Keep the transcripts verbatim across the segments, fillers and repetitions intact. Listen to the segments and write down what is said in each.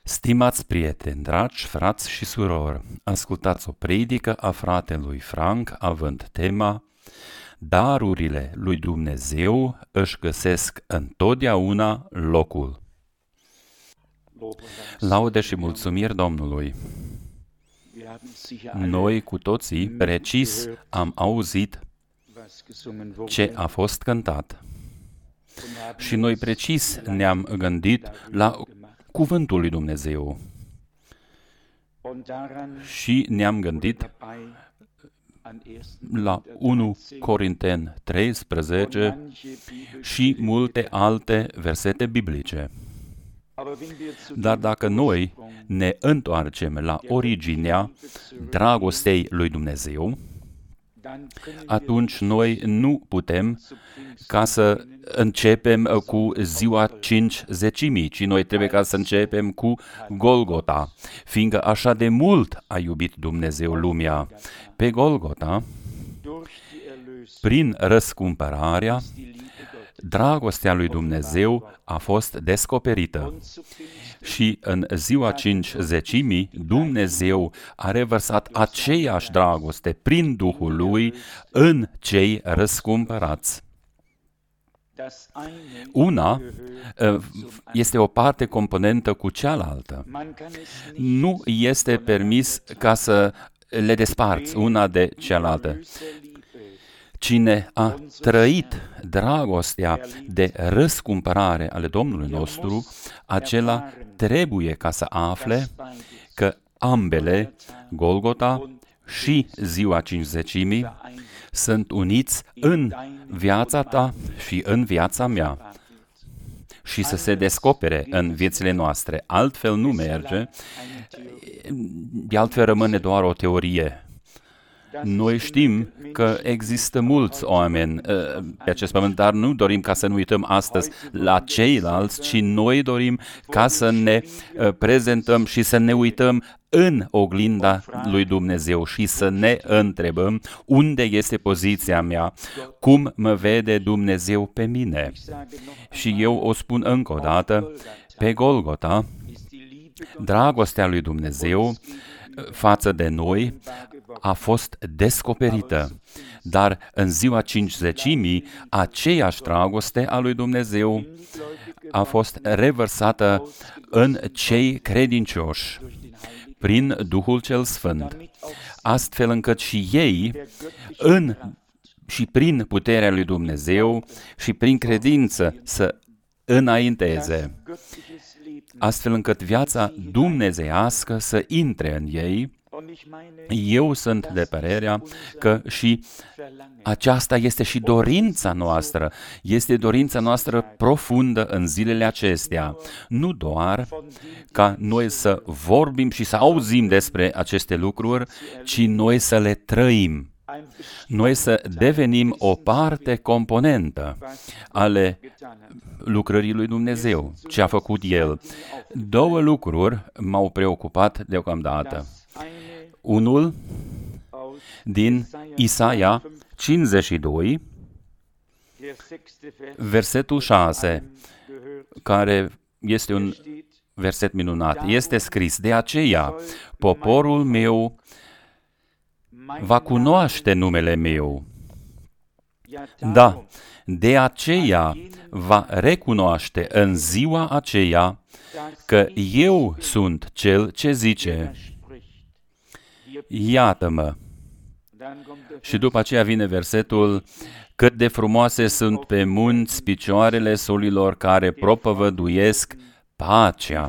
Stimați prieteni, dragi frați și surori, ascultați o predică a fratelui Frank având tema Darurile lui Dumnezeu își găsesc întotdeauna locul. Laude și mulțumiri Domnului! Noi cu toții precis am auzit ce a fost cântat și noi precis ne-am gândit la Cuvântul lui Dumnezeu și ne-am gândit la unu Corinteni treisprezece și multe alte versete biblice. Dar dacă noi ne întoarcem la originea dragostei lui Dumnezeu, atunci noi nu putem ca să începem cu ziua cinci zecimii, ci noi trebuie ca să începem cu Golgota, fiindcă așa de mult a iubit Dumnezeu lumea. Pe Golgota, prin răscumpărarea, dragostea lui Dumnezeu a fost descoperită. Și în ziua cinci zecimii, Dumnezeu a revărsat aceeași dragoste prin Duhul Lui în cei răscumpărați. Una este o parte componentă cu cealaltă. Nu este permis ca să le desparți una de cealaltă. Cine a trăit dragostea de răscumpărare ale Domnului nostru, acela trebuie să să afle că ambele, Golgota și ziua cincizecimii, sunt uniți în viața ta și în viața mea și să se descopere în viețile noastre. Altfel nu merge, de altfel rămâne doar o teorie. Noi știm că există mulți oameni pe acest pământ, dar nu dorim ca să nu uităm astăzi la ceilalți, ci noi dorim ca să ne prezentăm și să ne uităm în oglinda lui Dumnezeu și să ne întrebăm unde este poziția mea, cum mă vede Dumnezeu pe mine. Și eu o spun încă o dată, pe Golgota, dragostea lui Dumnezeu față de noi a fost descoperită, dar în ziua cincizecimii, aceeași dragoste a lui Dumnezeu a fost revărsată în cei credincioși prin Duhul cel Sfânt, astfel încât și ei, în și prin puterea lui Dumnezeu și prin credință să înainteze, astfel încât viața dumnezeiască să intre în ei. Eu sunt de părerea că și aceasta este și dorința noastră, este dorința noastră profundă în zilele acestea. Nu doar ca noi să vorbim și să auzim despre aceste lucruri, ci noi să le trăim. Noi să devenim o parte componentă ale lucrării lui Dumnezeu, ce a făcut El. Două lucruri m-au preocupat deocamdată. Unul din Isaia cincizeci și doi, versetul șase, care este un verset minunat. Este scris: de aceea poporul meu va cunoaște numele meu. Da, de aceea va recunoaște în ziua aceea că eu sunt cel ce zice: iată-mă. Și după aceea vine versetul: cât de frumoase sunt pe munți picioarele solilor care propovăduiesc pacea.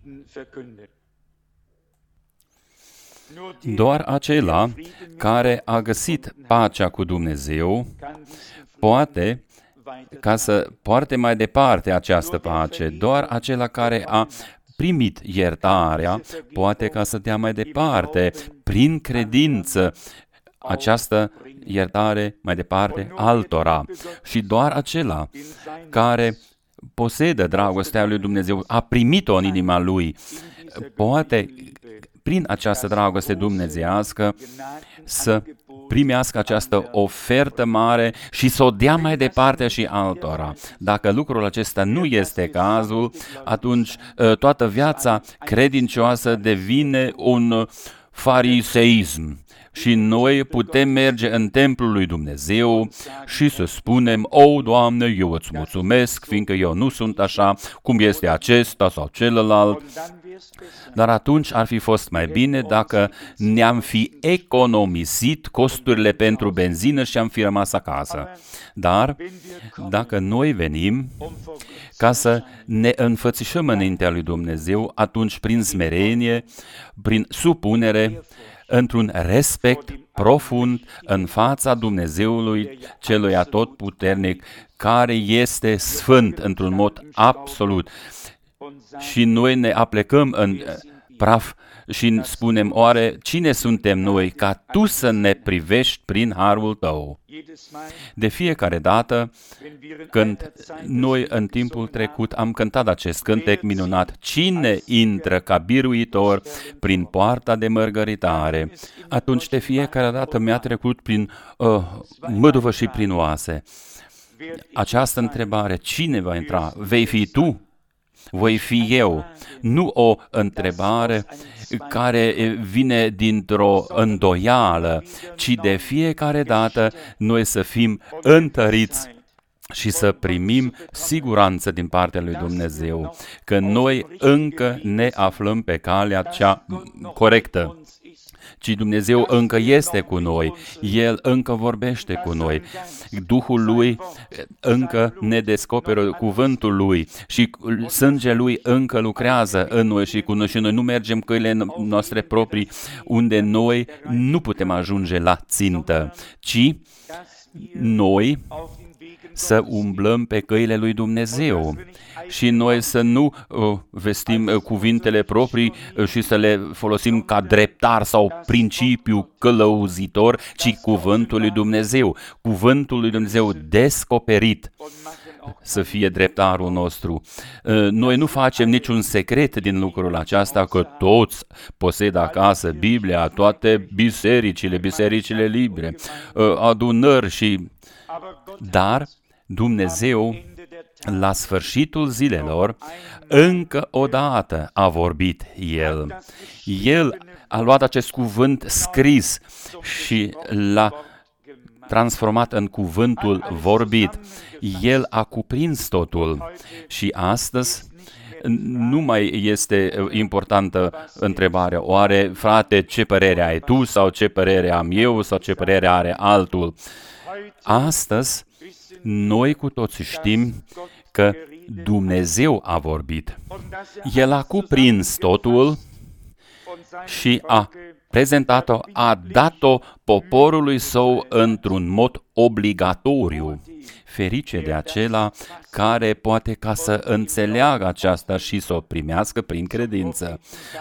Doar acela care a găsit pacea cu Dumnezeu poate ca să poarte mai departe această pace. Doar acela care a primit iertarea poate ca să dea mai departe, prin credință, această iertare mai departe altora. Și doar acela care posedă dragostea lui Dumnezeu, a primit-o în inima lui, poate prin această dragoste dumnezeiască să primească această ofertă mare și să o dea mai departe și altora. Dacă lucrul acesta nu este cazul, atunci toată viața credincioasă devine un fariseism. Și noi putem merge în templul lui Dumnezeu și să spunem: o, Doamne, eu îți mulțumesc, fiindcă eu nu sunt așa cum este acesta sau celălalt. Dar atunci ar fi fost mai bine dacă ne-am fi economisit costurile pentru benzină și am fi rămas acasă. Dar dacă noi venim ca să ne înfățișăm înaintea lui Dumnezeu, atunci prin smerenie, prin supunere, într-un respect profund în fața Dumnezeului celui atotputernic, care este sfânt într-un mod absolut. Și noi ne aplecăm în praf și spunem: oare cine suntem noi ca Tu să ne privești prin harul Tău? De fiecare dată când noi în timpul trecut am cântat acest cântec minunat: cine intră ca biruitor prin poarta de mărgăritare, atunci de fiecare dată mi-a trecut prin uh, măduvă și prin oase această întrebare: cine va intra? Vei fi Tu? Voi fi eu? Nu o întrebare care vine dintr-o îndoială, ci de fiecare dată noi să fim întăriți și să primim siguranță din partea lui Dumnezeu că noi încă ne aflăm pe calea cea corectă. Ci Dumnezeu încă este cu noi, El încă vorbește cu noi, Duhul Lui încă ne descoperă cuvântul Lui și sângele Lui încă lucrează în noi și cu noi și noi nu mergem căile noastre proprii unde noi nu putem ajunge la țintă, ci noi să umblăm pe căile lui Dumnezeu și noi să nu uh, vestim uh, cuvintele proprii uh, și să le folosim ca dreptar sau principiu călăuzitor, ci cuvântul lui Dumnezeu, cuvântul lui Dumnezeu descoperit să fie dreptarul nostru. Uh, noi nu facem niciun secret din lucrul acesta, că toți posedă acasă Biblia, toate bisericile, bisericile libere, uh, adunări și... Dar Dumnezeu, la sfârșitul zilelor, încă o dată a vorbit El. El a luat acest cuvânt scris și l-a transformat în cuvântul vorbit. El a cuprins totul și astăzi nu mai este importantă întrebarea: oare, frate, ce părere ai tu sau ce părere am eu sau ce părere are altul? Astăzi, noi cu toții știm că Dumnezeu a vorbit. El a cuprins totul și a prezentat-o, a dat-o poporului Său într-un mod obligatoriu. Ferice de acela care poate ca să înțeleagă aceasta și să o primească prin credință.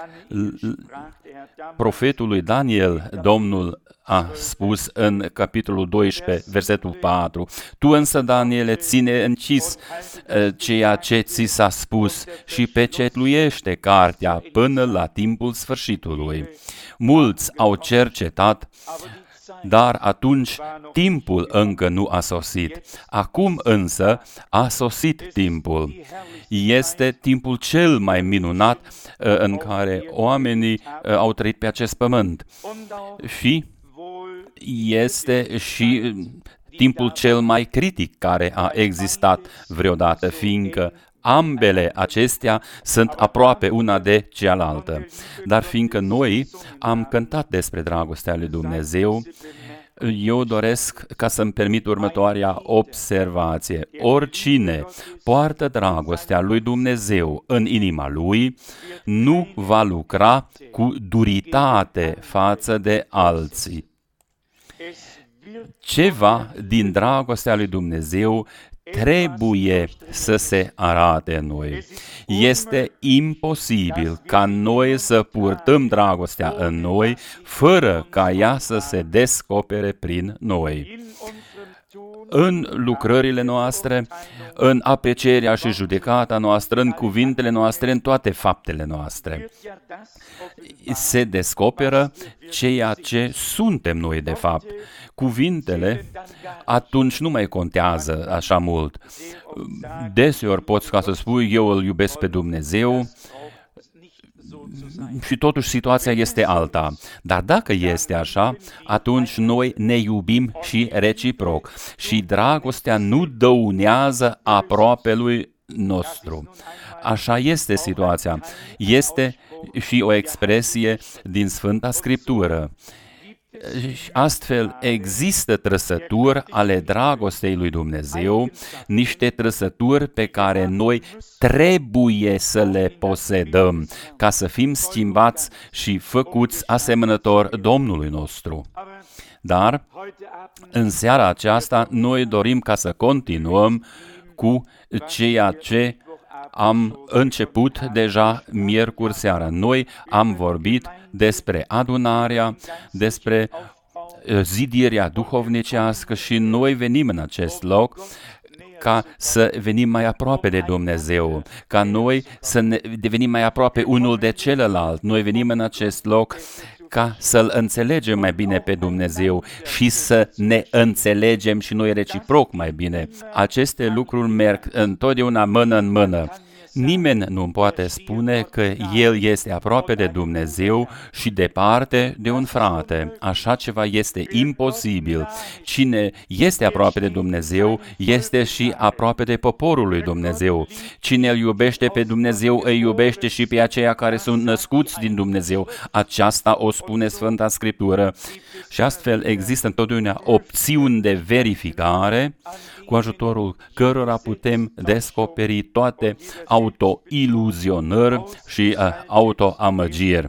Profetul lui Daniel, Domnul a spus în capitolul doisprezece, versetul patru: Tu însă, Daniele, ține închis ceea ce ți s-a spus și pecetluiește cartea până la timpul sfârșitului. Mulți au cercetat, dar atunci timpul încă nu a sosit. Acum însă a sosit timpul. Este timpul cel mai minunat în care oamenii au trăit pe acest pământ. Și este și timpul cel mai critic care a existat vreodată, fiindcă ambele acestea sunt aproape una de cealaltă. Dar fiindcă noi am cântat despre dragostea lui Dumnezeu, eu doresc ca să-mi permit următoarea observație. Oricine poartă dragostea lui Dumnezeu în inima lui, nu va lucra cu duritate față de alții. Ceva din dragostea lui Dumnezeu trebuie să se arate în noi. Este imposibil ca noi să purtăm dragostea în noi fără ca ea să se descopere prin noi. în lucrările noastre, în aprecierea și judecata noastră, în cuvintele noastre, în toate faptele noastre. Se descoperă ceea ce suntem noi de fapt. Cuvintele atunci nu mai contează așa mult. Deseori poți ca să spui, eu îl iubesc pe Dumnezeu, și totuși situația este alta. Dar dacă este așa, atunci noi ne iubim și reciproc. Și dragostea nu dăunează aproapelui nostru. Așa este situația. Este și o expresie din Sfânta Scriptură. Astfel, există trăsături ale dragostei lui Dumnezeu, niște trăsături pe care noi trebuie să le posedăm, ca să fim schimbați și făcuți asemănători Domnului nostru. Dar, în seara aceasta, noi dorim ca să continuăm cu ceea ce am început deja miercuri seara. Noi am vorbit despre adunarea, despre zidirea duhovnicească și noi venim în acest loc ca să venim mai aproape de Dumnezeu, ca noi să ne devenim mai aproape unul de celălalt. Noi venim în acest loc ca să-L înțelegem mai bine pe Dumnezeu și să ne înțelegem și noi reciproc mai bine. Aceste lucruri merg întotdeauna mână în mână. Nimeni nu poate spune că el este aproape de Dumnezeu și departe de un frate. Așa ceva este imposibil. Cine este aproape de Dumnezeu, este și aproape de poporul lui Dumnezeu. Cine îl iubește pe Dumnezeu, îi iubește și pe aceia care sunt născuți din Dumnezeu. Aceasta o spune Sfânta Scriptură. Și astfel există întotdeauna opțiuni de verificare cu ajutorul cărora putem descoperi toate autoiluzionări și uh, autoamăgiri.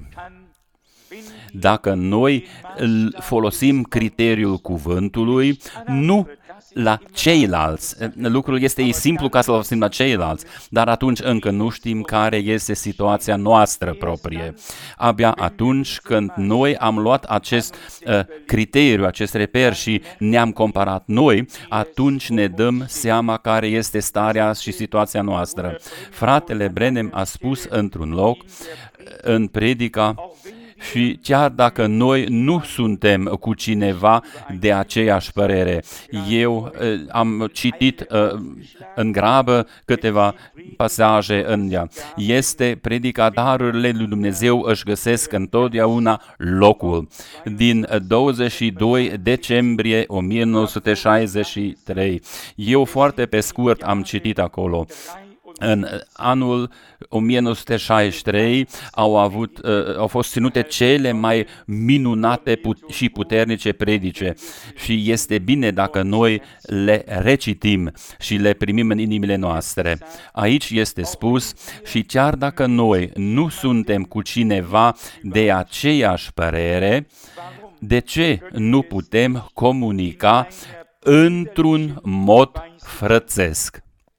Dacă noi folosim criteriul cuvântului, nu la ceilalți. Lucrul este simplu ca să-l folosim la ceilalți, dar atunci încă nu știm care este situația noastră proprie. Abia atunci când noi am luat acest uh, criteriu, acest reper și ne-am comparat noi, atunci ne dăm seama care este starea și situația noastră. Fratele Branham a spus într-un loc, în predica, și chiar dacă noi nu suntem cu cineva de aceeași părere, eu uh, am citit uh, în grabă câteva pasaje în ea. Este predica darurile lui Dumnezeu își găsesc întotdeauna locul. Din douăzeci și doi decembrie o mie nouă sute șaizeci și trei. Eu foarte pe scurt am citit acolo. În anul o mie nouă sute șaizeci și trei au, avut, uh, au fost ținute cele mai minunate put- și puternice predice și este bine dacă noi le recitim și le primim în inimile noastre. Aici este spus, și chiar dacă noi nu suntem cu cineva de aceeași părere, de ce nu putem comunica într-un mod frățesc?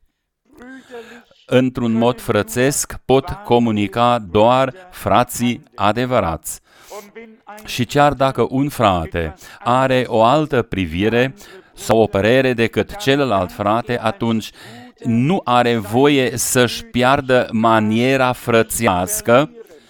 Într-un mod frățesc pot comunica doar frații adevărați. Și chiar dacă un frate are o altă privire sau o părere decât celălalt frate, atunci nu are voie să-și piardă maniera frățească,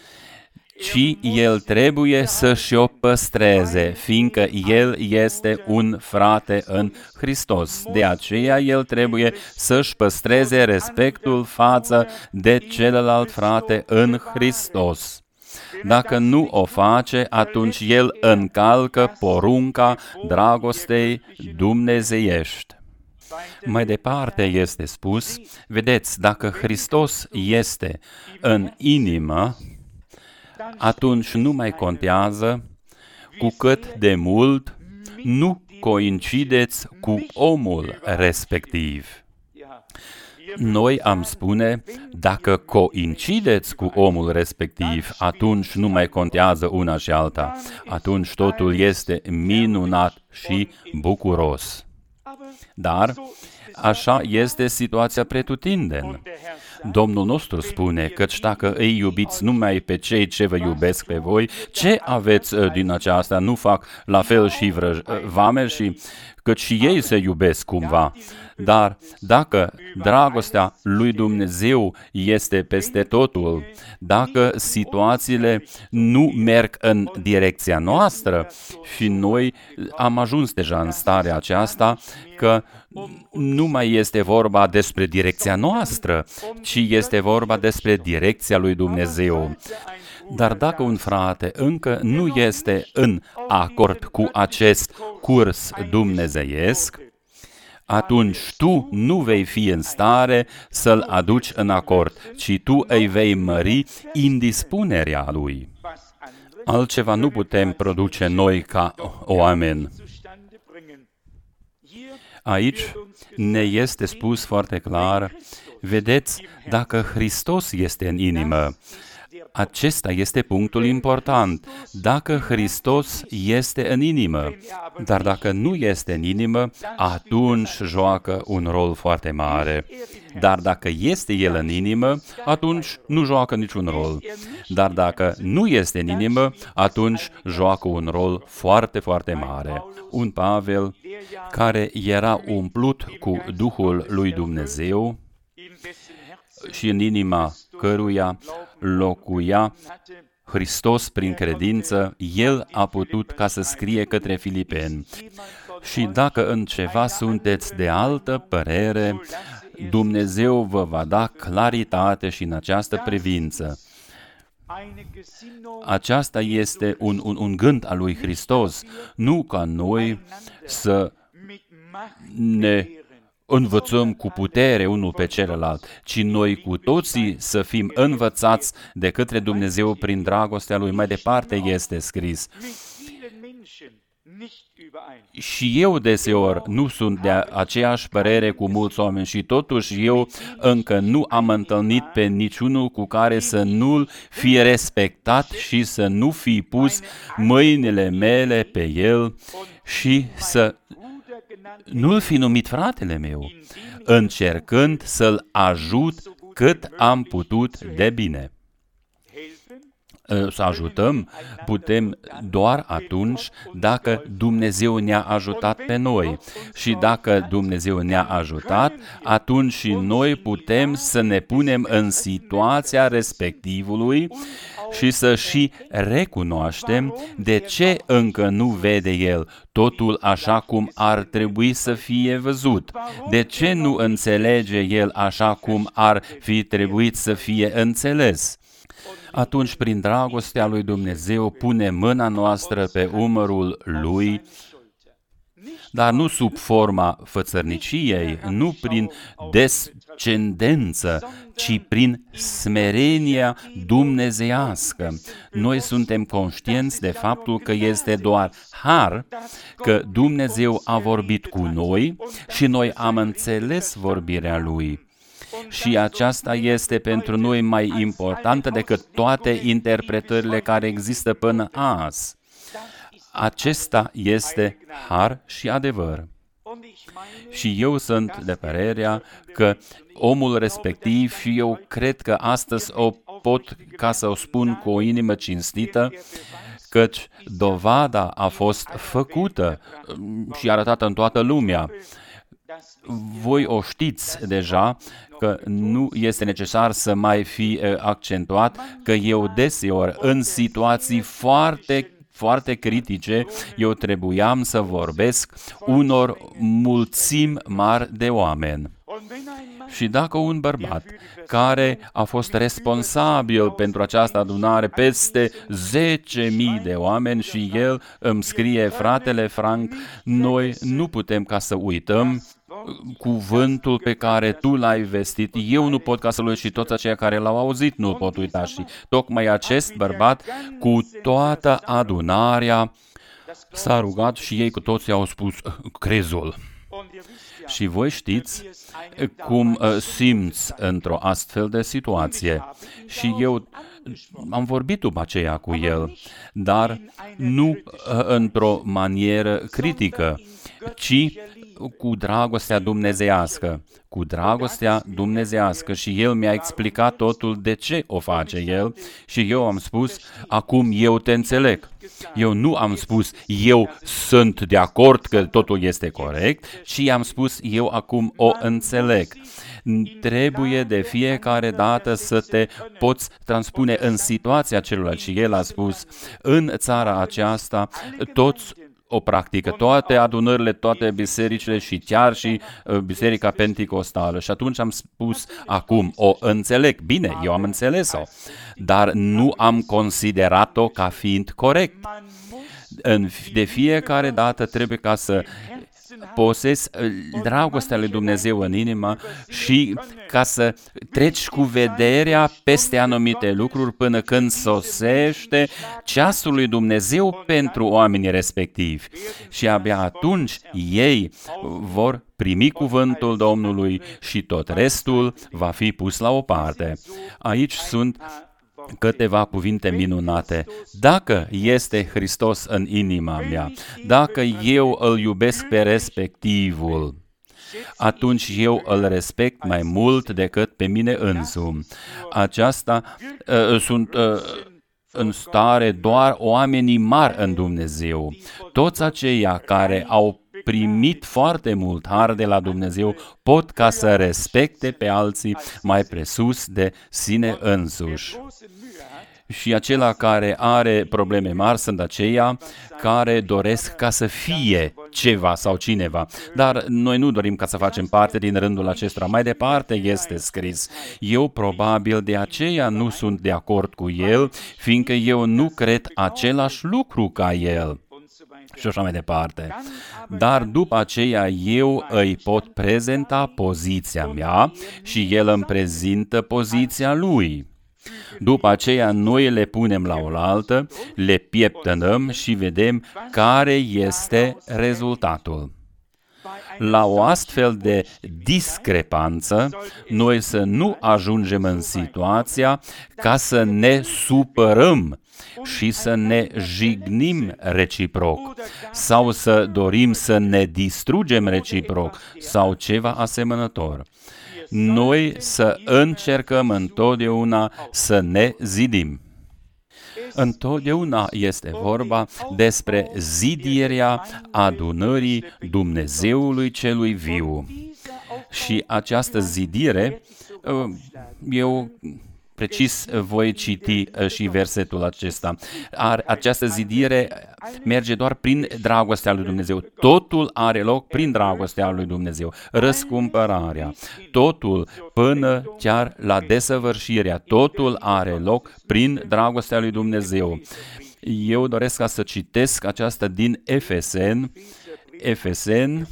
ci el trebuie să-și o păstreze, fiindcă el este un frate în Hristos. De aceea el trebuie să-și păstreze respectul față de celălalt frate în Hristos. Dacă nu o face, atunci el încalcă porunca dragostei dumnezeiești. Mai departe este spus, vedeți, dacă Hristos este în inimă, atunci nu mai contează cu cât de mult nu coincideți cu omul respectiv. Noi am spune, dacă coincideți cu omul respectiv, atunci nu mai contează una și alta. Atunci totul este minunat și bucuros. Dar așa este situația pretutindeni. Domnul nostru spune, căci dacă îi iubiți numai pe cei ce vă iubesc pe voi, ce aveți din aceasta? Nu fac la fel și vră, vameri și căci și ei se iubesc cumva. Dar dacă dragostea lui Dumnezeu este peste totul, dacă situațiile nu merg în direcția noastră și noi am ajuns deja în starea aceasta că nu mai este vorba despre direcția noastră, ci este vorba despre direcția lui Dumnezeu. Dar dacă un frate încă nu este în acord cu acest curs dumnezeiesc, atunci tu nu vei fi în stare să-l aduci în acord, ci tu îi vei mări indispunerea lui. Altceva nu putem produce noi ca oameni. Aici ne este spus foarte clar, vedeți, dacă Hristos este în inimă, acesta este punctul important. Dacă Hristos este în inimă, dar dacă nu este în inimă, atunci joacă un rol foarte mare. Dar dacă este El în inimă, atunci nu joacă niciun rol. Dar dacă nu este în inimă, atunci joacă un rol foarte, foarte mare. Un Pavel care era umplut cu Duhul lui Dumnezeu și în inima căruia locuia Hristos prin credință, el a putut ca să scrie către Filipeni. Și dacă în ceva sunteți de altă părere, Dumnezeu vă va da claritate și în această privință. Aceasta este un, un, un gând al lui Hristos, nu ca noi să ne învățăm cu putere unul pe celălalt, ci noi cu toții să fim învățați de către Dumnezeu prin dragostea Lui. Mai departe este scris. Și eu deseori nu sunt de aceeași părere cu mulți oameni și totuși eu încă nu am întâlnit pe niciunul cu care să nu-l fi respectat și să nu fi pus mâinile mele pe el și să nu-l fi numit fratele meu, încercând să-l ajut cât am putut de bine. Să ajutăm putem doar atunci dacă Dumnezeu ne-a ajutat pe noi. Și dacă Dumnezeu ne-a ajutat, atunci și noi putem să ne punem în situația respectivului și să și recunoaștem de ce încă nu vede El totul așa cum ar trebui să fie văzut. De ce nu înțelege El așa cum ar fi trebuit să fie înțeles? Atunci, prin dragostea lui Dumnezeu, pune mâna noastră pe umărul Lui, dar nu sub forma fățărniciei, nu prin descendență, ci prin smerenia dumnezeiască. Noi suntem conștienți de faptul că este doar har, că Dumnezeu a vorbit cu noi și noi am înțeles vorbirea Lui. Și aceasta este pentru noi mai importantă decât toate interpretările care există până azi. Acesta este har și adevăr. Și eu sunt de părerea că omul respectiv, și eu cred că astăzi o pot ca să o spun cu o inimă cinstită, căci dovada a fost făcută și arătată în toată lumea. Voi o știți deja, că nu este necesar să mai fi accentuat că eu deseori în situații foarte foarte critice, eu trebuiam să vorbesc unor mulțimi mari de oameni. Și dacă un bărbat care a fost responsabil pentru această adunare peste zece mii de oameni și el îmi scrie, fratele Frank, noi nu putem ca să uităm cuvântul pe care tu l-ai vestit, eu nu pot ca să-l uit și toți aceia care l-au auzit nu pot uita. Și tocmai acest bărbat cu toată adunarea s-a rugat și ei cu toții au spus crezul. Și voi știți cum simți într-o astfel de situație. Și eu am vorbit după aceea cu el, dar nu într-o manieră critică, ci cu dragostea dumnezeiască, cu dragostea dumnezeiască și el mi-a explicat totul de ce o face el și eu am spus, acum eu te înțeleg. Eu nu am spus, eu sunt de acord că totul este corect, ci am spus, eu acum o înțeleg. Trebuie de fiecare dată să te poți transpune în situația celuilalt și el a spus, în țara aceasta toți o practică, toate adunările, toate bisericile și chiar și uh, biserica penticostală. Și atunci am spus, acum o înțeleg. Bine, eu am înțeles-o, dar nu am considerat-o ca fiind corect. De fiecare dată trebuie ca să posezi dragostea lui Dumnezeu în inimă și ca să treci cu vederea peste anumite lucruri până când sosește ceasul lui Dumnezeu pentru oamenii respectivi. Și abia atunci ei vor primi cuvântul Domnului și tot restul va fi pus la o parte. Aici sunt câteva cuvinte minunate. Dacă este Hristos în inima mea, dacă eu îl iubesc pe respectivul, atunci eu îl respect mai mult decât pe mine însumi. Aceasta uh, sunt uh, în stare doar oamenii mari în Dumnezeu. Toți aceia care au primit foarte mult har de la Dumnezeu pot ca să respecte pe alții mai presus de sine însuși. Și acela care are probleme mari sunt aceia care doresc ca să fie ceva sau cineva. Dar noi nu dorim ca să facem parte din rândul acestora. Mai departe este scris, eu probabil de aceea nu sunt de acord cu el, fiindcă eu nu cred același lucru ca el. Și așa mai departe. Dar după aceea eu îi pot prezenta poziția mea și el îmi prezintă poziția lui. După aceea noi le punem la oaltă, le pieptănăm și vedem care este rezultatul. La o astfel de discrepanță, noi să nu ajungem în situația ca să ne supărăm și să ne jignim reciproc sau să dorim să ne distrugem reciproc sau ceva asemănător. Noi să încercăm întotdeauna să ne zidim. Întotdeauna este vorba despre zidirea adunării Dumnezeului celui viu. Și această zidire, eu precis voi citi și versetul acesta. Această zidire merge doar prin dragostea lui Dumnezeu. Totul are loc prin dragostea lui Dumnezeu. Răscumpărarea, totul până chiar la desăvârșirea, totul are loc prin dragostea lui Dumnezeu. Eu doresc ca să citesc aceasta din Efeseni. Efeseni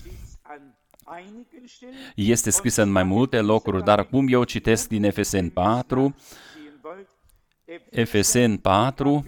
este scrisă în mai multe locuri, dar acum eu citesc din Efeseni patru, Efeseni patru,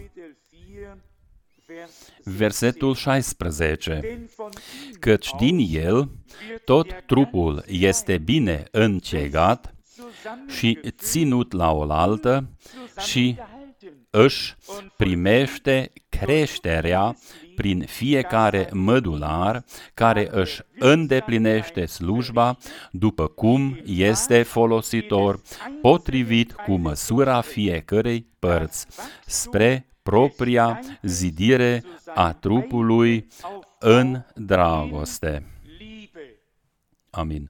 versetul șaisprezece. Căci din el tot trupul este bine încegat și ținut la oaltă și își primește creșterea prin fiecare mădular care își îndeplinește slujba după cum este folositor, potrivit cu măsura fiecărei părți, spre propria zidire a trupului în dragoste. Amin.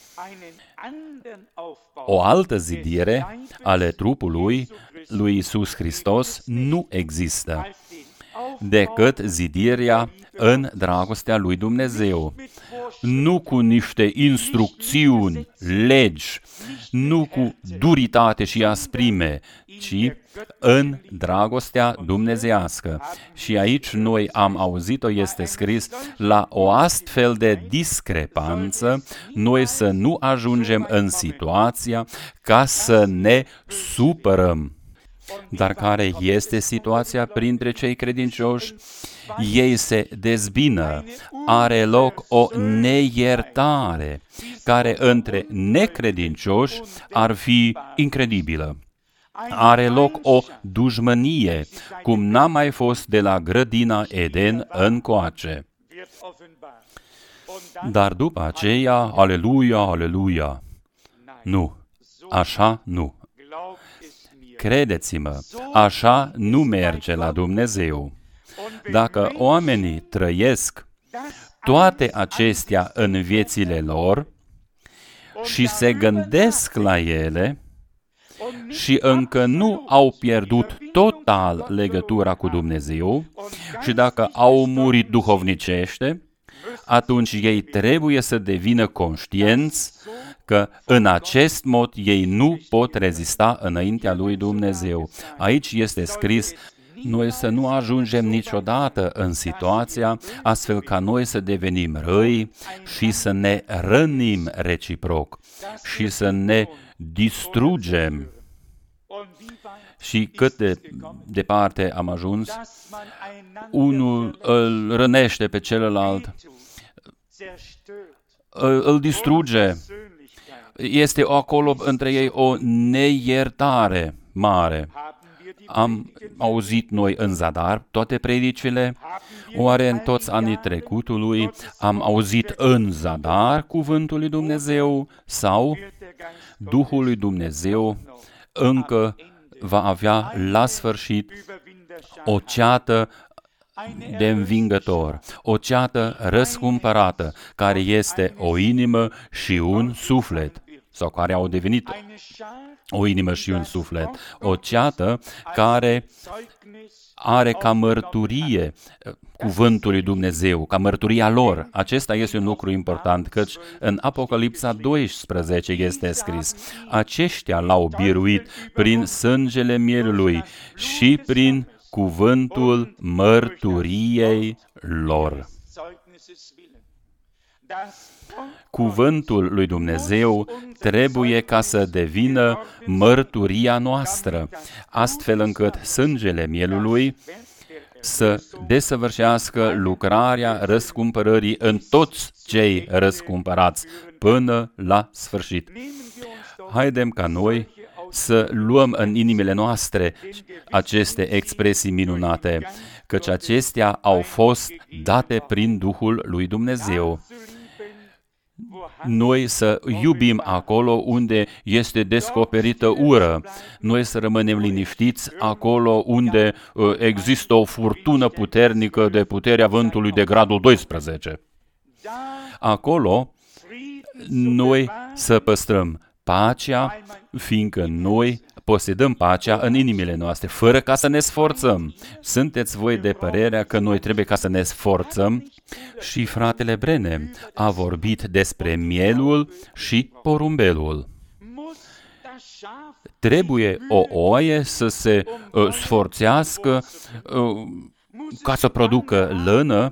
O altă zidire ale trupului lui Iisus Hristos nu există decât zidirea în dragostea lui Dumnezeu. Nu cu niște instrucțiuni, legi, nu cu duritate și asprime, ci în dragostea dumnezeiască. Și aici noi am auzit-o, este scris, la o astfel de discrepanță, noi să nu ajungem în situația ca să ne supărăm. Dar care este situația printre cei credincioși? Ei se dezbină, are loc o neiertare, care între necredincioși ar fi incredibilă. are loc o dușmănie, cum n-a mai fost de la grădina Eden încoace. Dar după aceea, aleluia, aleluia, nu, așa nu. Credeți-mă, așa nu merge la Dumnezeu. Dacă oamenii trăiesc toate acestea în viețile lor și se gândesc la ele și încă nu au pierdut total legătura cu Dumnezeu și dacă au murit duhovnicește, atunci ei trebuie să devină conștienți că în acest mod ei nu pot rezista înaintea lui Dumnezeu. Aici este scris: noi să nu ajungem niciodată în situația astfel ca noi să devenim răi și să ne rănim reciproc și să ne distrugem. Și cât de departe am ajuns, unul îl rănește pe celălalt, îl, îl distruge. Este acolo între ei o neiertare mare. Am auzit noi în zadar toate predicile, oare în toți anii trecutului am auzit în zadar cuvântul lui Dumnezeu sau Duhul lui Dumnezeu încă va avea la sfârșit o ceată de învingător, o ceată răscumpărată, care este o inimă și un suflet, sau care au devenit o inimă și un suflet, o ceată care are ca mărturie cuvântul lui Dumnezeu, ca mărturia lor. Acesta este un lucru important, căci în Apocalipsa doisprezece este scris: aceștia l-au biruit prin sângele mielului și prin cuvântul mărturiei lor. Cuvântul lui Dumnezeu trebuie ca să devină mărturia noastră, astfel încât sângele mielului să desăvârșească lucrarea răscumpărării în toți cei răscumpărați până la sfârșit. Haidem ca noi să luăm în inimile noastre aceste expresii minunate, căci acestea au fost date prin Duhul lui Dumnezeu. Noi să iubim acolo unde este descoperită ură. Noi să rămânem liniștiți acolo unde uh, există o furtună puternică de puterea vântului de gradul doisprezece. Acolo noi să păstrăm pacea, fiindcă noi posedăm pacea în inimile noastre, fără ca să ne sforțăm. Sunteți voi de părerea că noi trebuie ca să ne sforțăm? Și fratele Brenem a vorbit despre mielul și porumbelul. Trebuie o oaie să se uh, sforțească uh, ca să producă lână.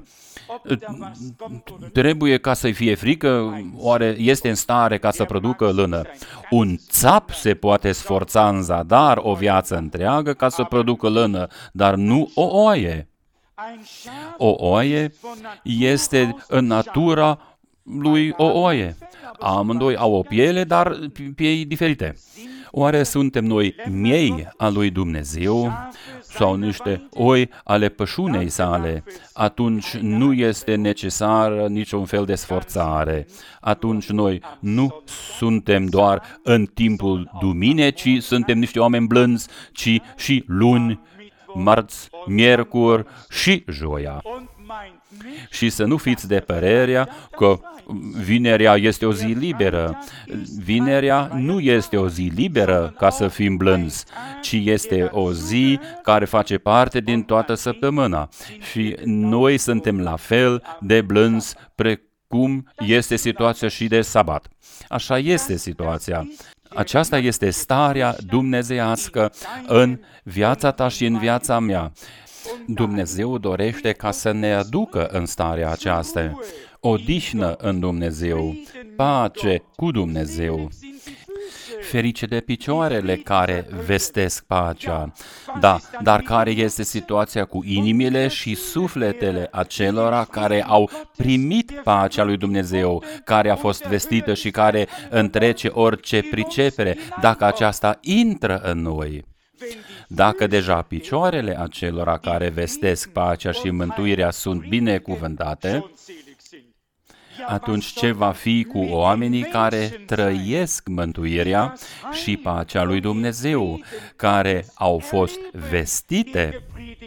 Trebuie ca să-i fie frică, oare este în stare ca să producă lână? Un țap se poate sforța în zadar o viață întreagă ca să producă lână, dar nu o oaie. O oaie este în natura lui o oaie. Amândoi au o piele, dar piei diferite. Oare suntem noi miei a lui Dumnezeu sau niște oi ale pășunei sale? Atunci nu este necesar niciun fel de sforțare. Atunci noi nu suntem doar în timpul duminecii, suntem niște oameni blânzi, ci și luni, marți, miercuri și joia. Și să nu fiți de părerea că vinerea este o zi liberă. Vinerea nu este o zi liberă ca să fim blânzi, ci este o zi care face parte din toată săptămâna. Și noi suntem la fel de blânzi precum este situația și de sabat. Așa este situația. Aceasta este starea dumnezeiască în viața ta și în viața mea. Dumnezeu dorește ca să ne aducă în starea aceasta. Odihnă în Dumnezeu, pace cu Dumnezeu. Ferice de picioarele care vestesc pacea. Da, dar care este situația cu inimile și sufletele acelora care au primit pacea lui Dumnezeu, care a fost vestită și care întrece orice pricepere, dacă aceasta intră în noi? Dacă deja picioarele acelora care vestesc pacea și mântuirea sunt binecuvântate, atunci ce va fi cu oamenii care trăiesc mântuirea și pacea lui Dumnezeu, care au fost vestite?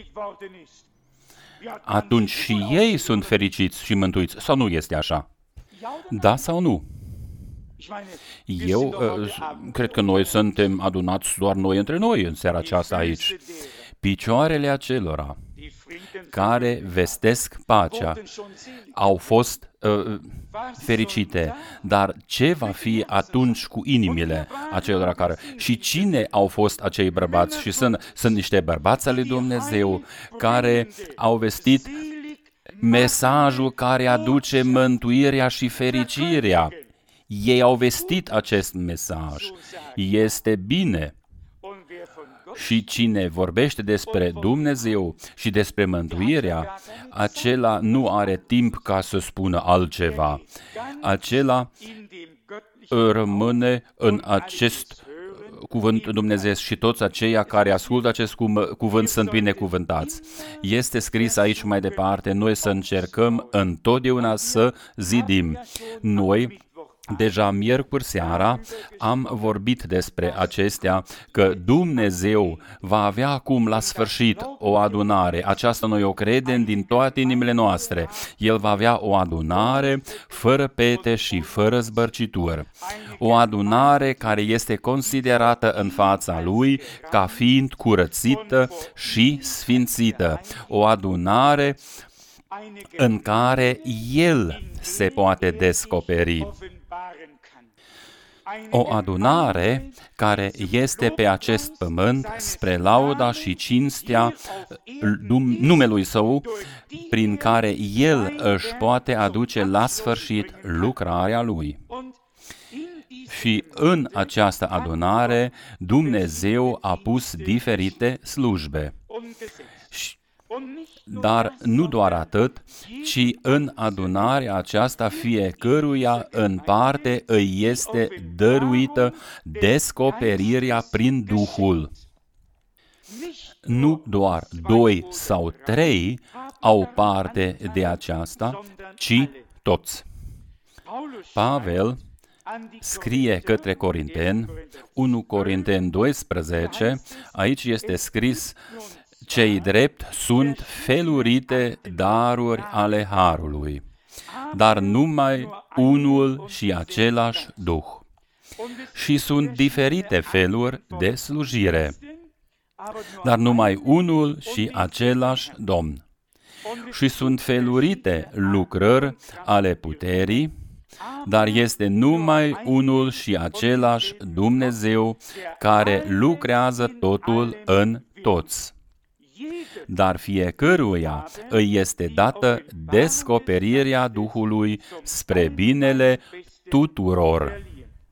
Atunci și ei sunt fericiți și mântuiți, sau nu este așa? Da sau nu? Eu uh, cred că noi suntem adunați doar noi între noi în seara aceasta aici. Picioarele acelora care vestesc pacea au fost uh, fericite, dar ce va fi atunci cu inimile acelora care... Și cine au fost acei bărbați? Și sunt, sunt niște bărbați ale lui Dumnezeu care au vestit mesajul care aduce mântuirea și fericirea. Ei au vestit acest mesaj. Este bine. Și cine vorbește despre Dumnezeu și despre mântuirea, acela nu are timp ca să spună altceva. Acela rămâne în acest cuvânt Dumnezeu și toți aceia care ascultă acest cuvânt sunt binecuvântați. Este scris aici mai departe, noi să încercăm întotdeauna să zidim. Noi deja miercuri seara am vorbit despre acestea, că Dumnezeu va avea acum la sfârșit o adunare. Aceasta noi o credem din toate inimile noastre. El va avea o adunare fără pete și fără zbărcituri. O adunare care este considerată în fața Lui ca fiind curățită și sfințită. O adunare în care El se poate descoperi. O adunare care este pe acest pământ spre lauda și cinstea numelui Său, prin care El își poate aduce la sfârșit lucrarea Lui. Și în această adunare Dumnezeu a pus diferite slujbe. Dar nu doar atât, ci în adunarea aceasta fiecăruia în parte îi este dăruită descoperirea prin Duhul. Nu doar doi sau trei au parte de aceasta, ci toți. Pavel scrie către Corinteni, unu Corinteni doisprezece, aici este scris: cei drept sunt felurite daruri ale Harului, dar numai unul și același Duh. Și sunt diferite feluri de slujire, dar numai unul și același Domn. Și sunt felurite lucrări ale puterii, dar este numai unul și același Dumnezeu care lucrează totul în toți. Dar fiecăruia îi este dată descoperirea Duhului spre binele tuturor.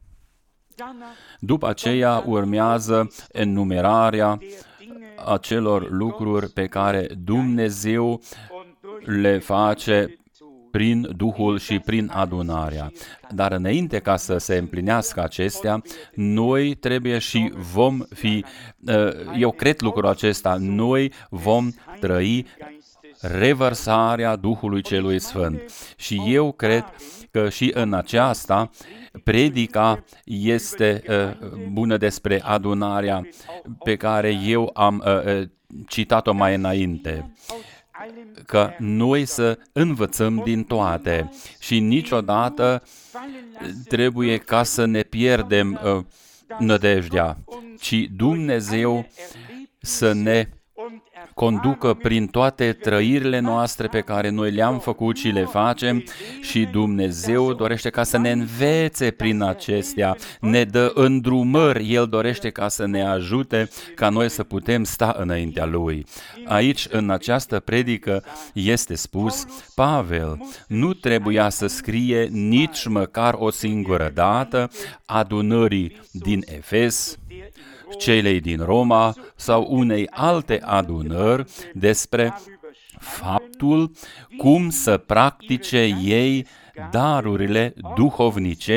După aceea urmează enumerarea acelor lucruri pe care Dumnezeu le face prin Duhul și prin adunarea. Dar înainte ca să se împlinească acestea, noi trebuie și vom fi, eu cred lucrul acesta, noi vom trăi revărsarea Duhului Celui Sfânt. Și eu cred că și în aceasta predica este bună despre adunarea pe care eu am citat-o mai înainte. Că noi să învățăm din toate și niciodată trebuie ca să ne pierdem uh, nădejdea, ci Dumnezeu să ne conducă prin toate trăirile noastre pe care noi le-am făcut și le facem și Dumnezeu dorește ca să ne învețe prin acestea, ne dă îndrumări, El dorește ca să ne ajute ca noi să putem sta înaintea Lui. Aici, în această predică, este spus, Pavel nu trebuia să scrie nici măcar o singură dată adunării din Efes, celei din Roma sau unei alte adunări despre faptul cum să practice ei darurile duhovnicești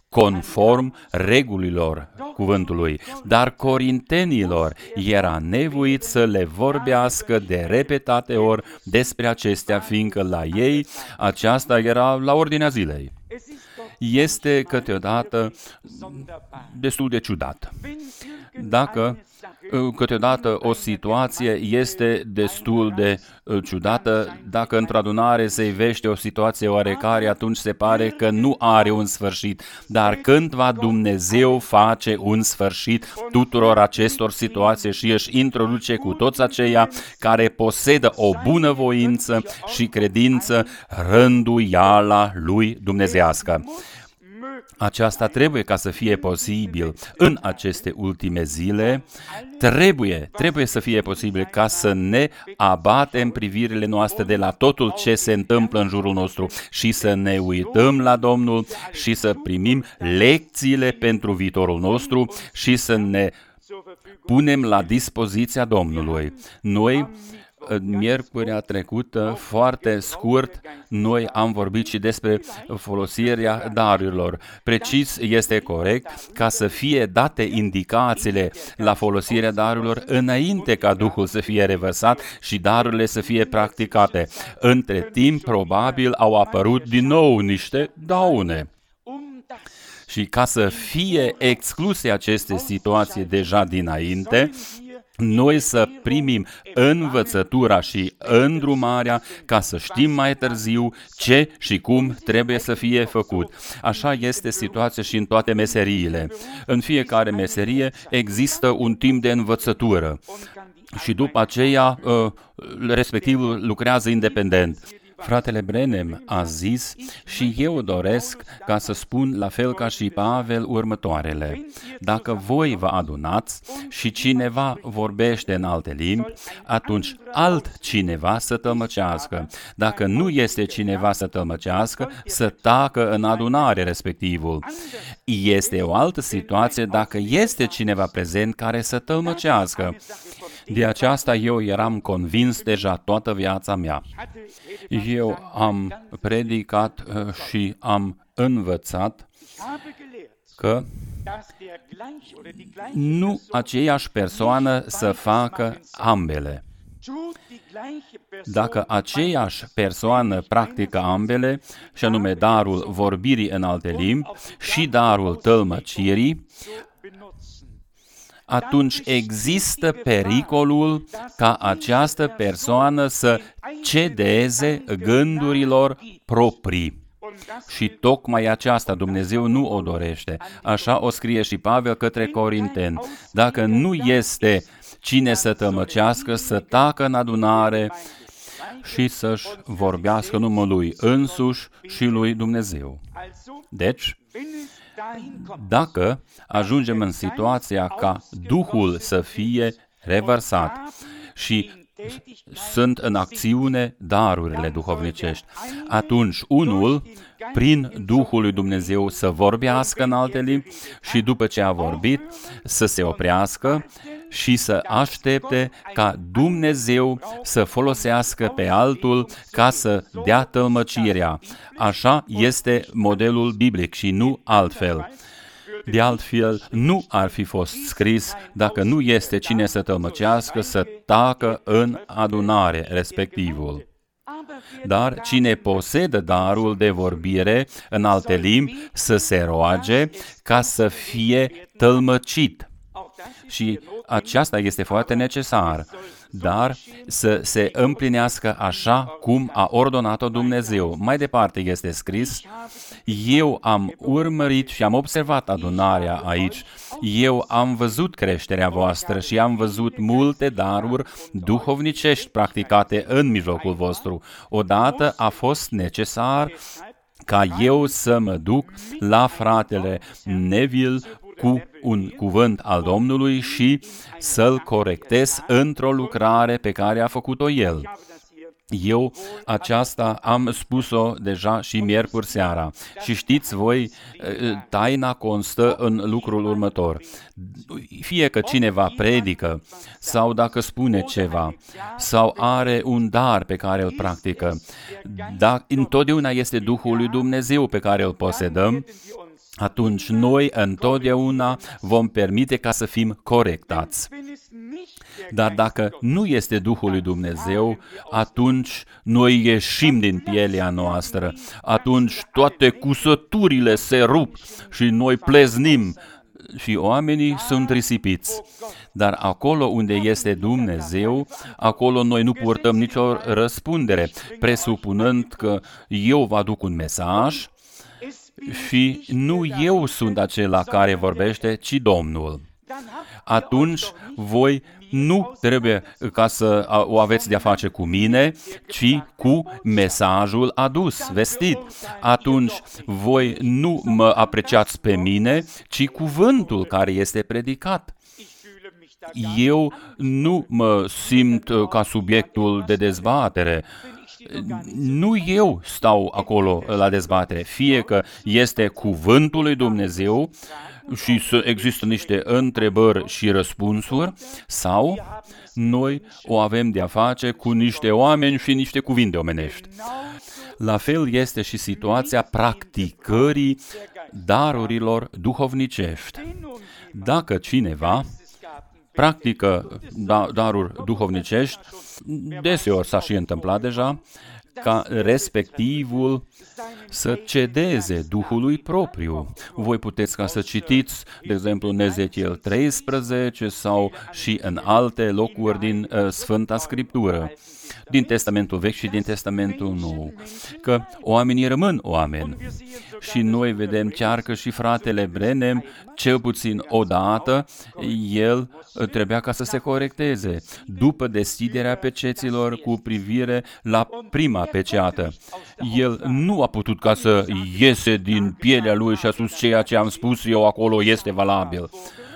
conform regulilor cuvântului. Dar corintenilor era nevoit să le vorbească de repetate ori despre acestea, fiindcă la ei aceasta era la ordinea zilei. Este câteodată destul de ciudat. Dacă câteodată o situație este destul de ciudată, dacă într-o adunare se ivește o situație oarecare, atunci se pare că nu are un sfârșit. Dar cândva Dumnezeu face un sfârșit tuturor acestor situații și își introduce cu toți aceia care posedă o bună voință și credință rânduiala lui dumnezeiască. Aceasta trebuie ca să fie posibil în aceste ultime zile, trebuie, trebuie să fie posibil ca să ne abatem privirile noastre de la totul ce se întâmplă în jurul nostru și să ne uităm la Domnul și să primim lecțiile pentru viitorul nostru și să ne punem la dispoziția Domnului. Noi, miercurea trecută, foarte scurt, noi am vorbit și despre folosirea darurilor. Precis este corect ca să fie date indicațiile la folosirea darurilor înainte ca Duhul să fie revărsat și darurile să fie practicate. Între timp, probabil, au apărut din nou niște daune. Și ca să fie excluse aceste situații deja dinainte, noi să primim învățătura și îndrumarea ca să știm mai târziu ce și cum trebuie să fie făcut. Așa este situația și în toate meseriile. În fiecare meserie există un timp de învățătură și după aceea respectivul lucrează independent. Fratele Branham a zis și eu doresc ca să spun la fel ca și Pavel următoarele. Dacă voi vă adunați și cineva vorbește în alte limbi, atunci altcineva să tălmăcească. Dacă nu este cineva să tălmăcească, să tacă în adunare respectivul. Este o altă situație dacă este cineva prezent care să tălmăcească. De aceasta eu eram convins deja toată viața mea. Eu am predicat și am învățat că nu aceeași persoană să facă ambele. Dacă aceeași persoană practică ambele, și anume darul vorbirii în alte limbi și darul tălmăcirii, atunci există pericolul ca această persoană să cedeze gândurilor proprii. Și tocmai aceasta Dumnezeu nu o dorește. Așa o scrie și Pavel către Corinteni. Dacă nu este cine să tămăcească, să tacă în adunare și să-și vorbească numai lui însuși și lui Dumnezeu. Deci, dacă ajungem în situația ca Duhul să fie revărsat și sunt în acțiune darurile duhovnicești, atunci unul, prin Duhul lui Dumnezeu, să vorbească în alte limbi și după ce a vorbit, să se oprească și să aștepte ca Dumnezeu să folosească pe altul ca să dea tălmăcirea. Așa este modelul biblic și nu altfel. De altfel, nu ar fi fost scris, dacă nu este cine să tălmăcească, să tacă în adunare respectivul. Dar cine posedă darul de vorbire în alte limbi, să se roage ca să fie tălmăcit. Și aceasta este foarte necesar, dar să se împlinească așa cum a ordonat-o Dumnezeu. Mai departe este scris, eu am urmărit și am observat adunarea aici, eu am văzut creșterea voastră și am văzut multe daruri duhovnicești practicate în mijlocul vostru. Odată a fost necesar ca eu să mă duc la fratele Neville cu un cuvânt al Domnului și să-l corectez într-o lucrare pe care a făcut-o el. Eu aceasta am spus-o deja și miercuri seara. Și știți voi, taina constă în lucrul următor. Fie că cineva predică, sau dacă spune ceva, sau are un dar pe care îl practică, dar întotdeauna este Duhul lui Dumnezeu pe care îl posedăm, atunci noi întotdeauna vom permite ca să fim corectați. Dar dacă nu este Duhul lui Dumnezeu, atunci noi ieșim din pielea noastră, atunci toate cusăturile se rup și noi pleznim și oamenii sunt risipiți. Dar acolo unde este Dumnezeu, acolo noi nu purtăm nicio răspundere, presupunând că eu vă aduc un mesaj și nu eu sunt acela care vorbește, ci Domnul. Atunci voi nu trebuie ca să o aveți de-a face cu mine, ci cu mesajul adus, vestit. Atunci voi nu mă apreciați pe mine, ci cuvântul care este predicat. Eu nu mă simt ca subiectul de dezbatere. Nu eu stau acolo la dezbatere, fie că este cuvântul lui Dumnezeu și să există niște întrebări și răspunsuri, sau noi o avem de-a face cu niște oameni și niște cuvinte omenești. La fel este și situația practicării darurilor duhovnicești. Dacă cineva practică da, daruri duhovnicești, deseori s-a și întâmplat deja, ca respectivul să cedeze Duhului propriu. Voi puteți ca să citiți, de exemplu, în Ezechiel treisprezece sau și în alte locuri din uh, Sfânta Scriptură, din Testamentul Vechi și din Testamentul Nou, că oamenii rămân oameni. Și noi vedem chiar că și fratele Brenem, cel puțin odată, el trebuia ca să se corecteze, după deschiderea peceților cu privire la prima peceată. El nu a putut ca să iese din pielea lui și a spus ceea ce am spus eu acolo este valabil.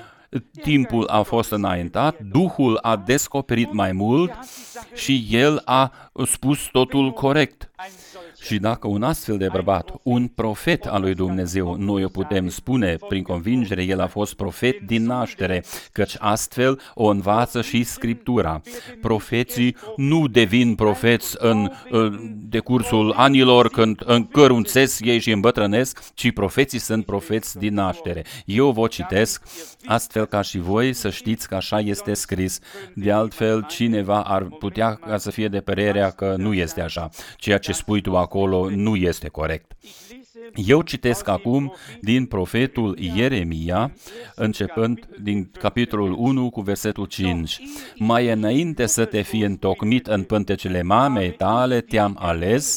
Timpul a fost înaintat, Duhul a descoperit mai mult și el a spus totul corect. Și dacă un astfel de bărbat, un profet al lui Dumnezeu, noi o putem spune prin convingere, el a fost profet din naștere, căci astfel o învață și Scriptura. Profeții nu devin profeți în decursul anilor când încărunțesc ei și îmbătrânesc, ci profeții sunt profeți din naștere. Eu vă citesc astfel ca și voi să știți că așa este scris. De altfel, cineva ar putea ca să fie de părerea că nu este așa. Ceea ce spui tu acolo nu este corect. Eu citesc acum din profetul Ieremia, începând din capitolul unu cu versetul cinci. Mai înainte să te fie întocmit în pântecele mamei tale, te-am ales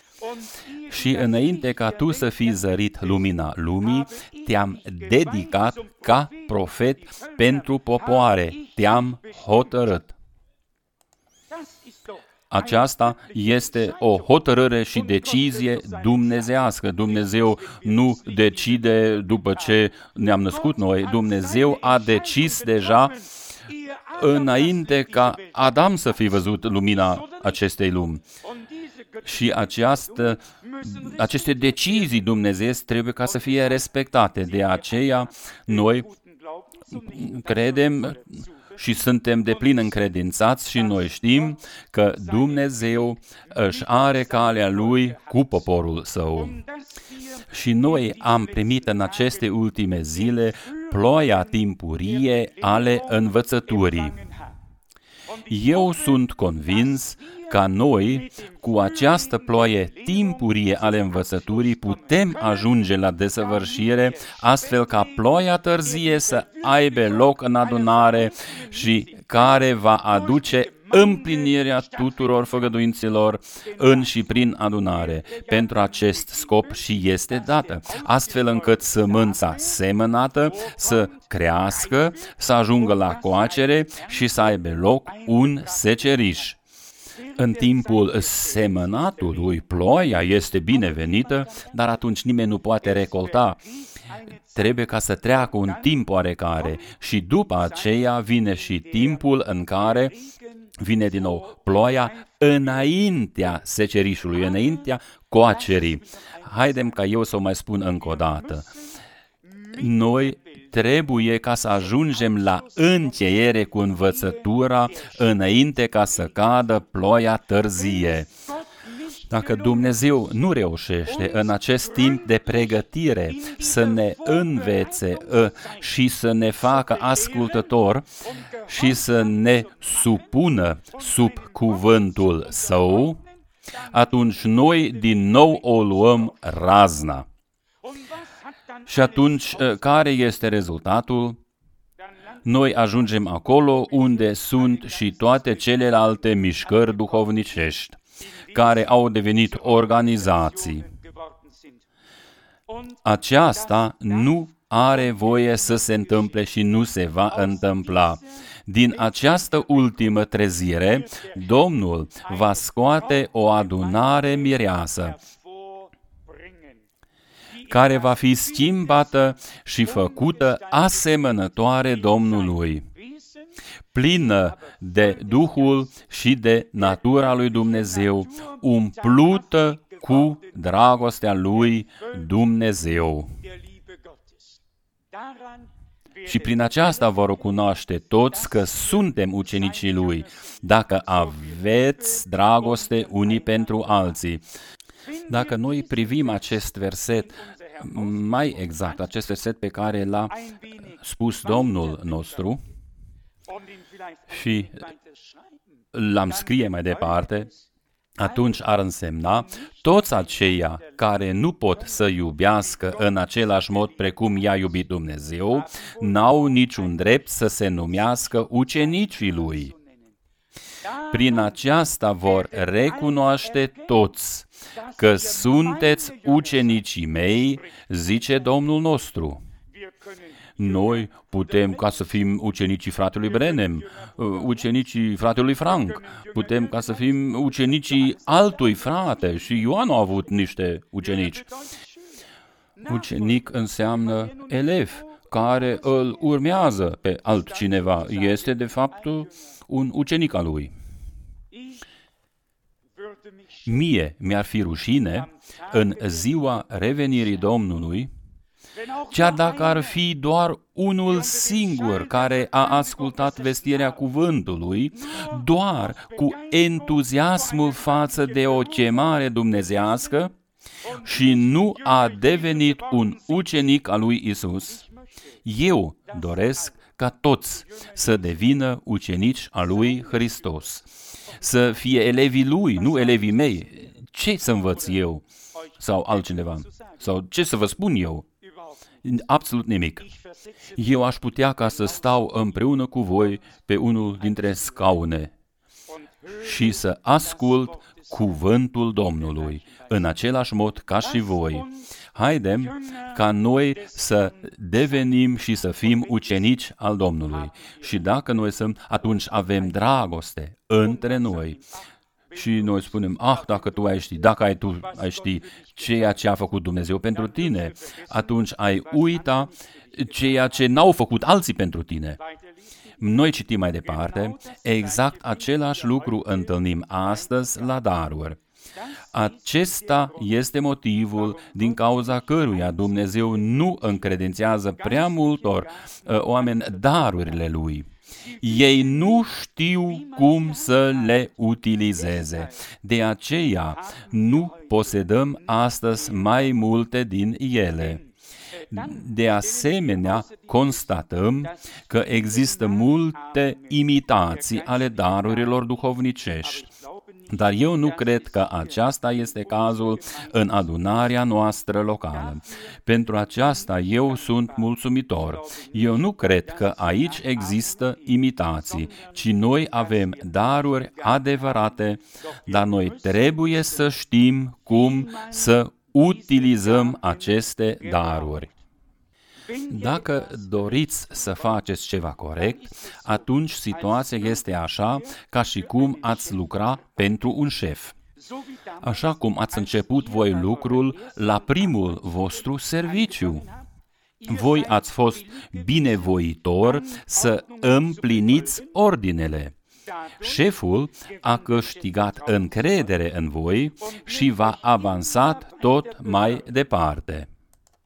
și înainte ca tu să fii zărit lumina lumii, te-am dedicat ca profet pentru popoare, te-am hotărât. Aceasta este o hotărâre și decizie dumnezeiască. Dumnezeu nu decide după ce ne-am născut noi. Dumnezeu a decis deja înainte ca Adam să fi văzut lumina acestei lumi. Și această, aceste decizii dumnezeiesc trebuie ca să fie respectate. De aceea noi credem și suntem deplin încredințați și noi știm că Dumnezeu își are calea Lui cu poporul Său. Și noi am primit în aceste ultime zile ploaia timpurie ale învățăturii. Eu sunt convins ca noi, cu această ploaie timpurie ale învățăturii, putem ajunge la desăvârșire, astfel ca ploaia târzie să aibă loc în adunare și care va aduce împlinirea tuturor făgăduințelor în și prin adunare. Pentru acest scop și este dată, astfel încât sămânța semănată să crească, să ajungă la coacere și să aibă loc un seceriș. În timpul semănatului, ploaia este binevenită, dar atunci nimeni nu poate recolta. Trebuie ca să treacă un timp oarecare și după aceea vine și timpul în care vine din nou ploaia înaintea secerișului, înaintea coacerii. Haidem ca eu să o mai spun încă o dată. Noi trebuie ca să ajungem la încheiere cu învățătura înainte ca să cadă ploaia târzie. Dacă Dumnezeu nu reușește în acest timp de pregătire să ne învețe și să ne facă ascultători și să ne supună sub cuvântul Său, atunci noi din nou o luăm razna. Și atunci, care este rezultatul? Noi ajungem acolo unde sunt și toate celelalte mișcări duhovnicești, care au devenit organizații. Aceasta nu are voie să se întâmple și nu se va întâmpla. Din această ultimă trezire, Domnul va scoate o adunare mireasă, care va fi schimbată și făcută asemănătoare Domnului, plină de Duhul și de natura lui Dumnezeu, umplută cu dragostea lui Dumnezeu. Și prin aceasta vor recunoaște toți că suntem ucenicii Lui, dacă aveți dragoste unii pentru alții. Dacă noi privim acest verset, mai exact, acest verset pe care l-a spus Domnul nostru și l-am scrie mai departe, atunci ar însemna toți aceia care nu pot să iubească în același mod precum i-a iubit Dumnezeu, n-au niciun drept să se numească ucenicii Lui. Prin aceasta vor recunoaște toți că sunteți ucenicii mei, zice Domnul nostru. Noi putem ca să fim ucenicii fratelui Branham, ucenicii fratelui Frank, putem ca să fim ucenicii altui frate și Ioan a avut niște ucenici. Ucenic înseamnă elev care îl urmează pe altcineva. Este de fapt un ucenic al lui. Mie mi-ar fi rușine în ziua revenirii Domnului, chiar dacă ar fi doar unul singur care a ascultat vestirea cuvântului, doar cu entuziasmul față de o chemare dumnezeiască și nu a devenit un ucenic al lui Isus. Eu doresc ca toți să devină ucenici al lui Hristos, să fie elevii lui, nu elevii mei. Ce să învăț eu sau altcineva? Sau ce să vă spun eu? Absolut nimic. Eu aș putea ca să stau împreună cu voi pe unul dintre scaune și să ascult cuvântul Domnului, în același mod ca și voi. Haidem ca noi să devenim și să fim ucenici al Domnului. Și dacă noi suntem, atunci avem dragoste între noi. Și noi spunem, ah, dacă tu ai ști, dacă ai tu ai ști ceea ce a făcut Dumnezeu pentru tine, atunci ai uita ceea ce n-au făcut alții pentru tine. Noi citim mai departe, exact același lucru întâlnim astăzi la daruri. Acesta este motivul din cauza căruia Dumnezeu nu încredințează prea multor uh, oameni darurile Lui. Ei nu știu cum să le utilizeze. De aceea nu posedăm astăzi mai multe din ele. De asemenea, constatăm că există multe imitații ale darurilor duhovnicești. Dar eu nu cred că aceasta este cazul în adunarea noastră locală. Pentru aceasta eu sunt mulțumitor. Eu nu cred că aici există imitații, ci noi avem daruri adevărate, dar noi trebuie să știm cum să utilizăm aceste daruri. Dacă doriți să faceți ceva corect, atunci situația este așa ca și cum ați lucra pentru un șef. Așa cum ați început voi lucrul la primul vostru serviciu. Voi ați fost binevoitor să împliniți ordinele. Șeful a câștigat încredere în voi și v-a avansat tot mai departe.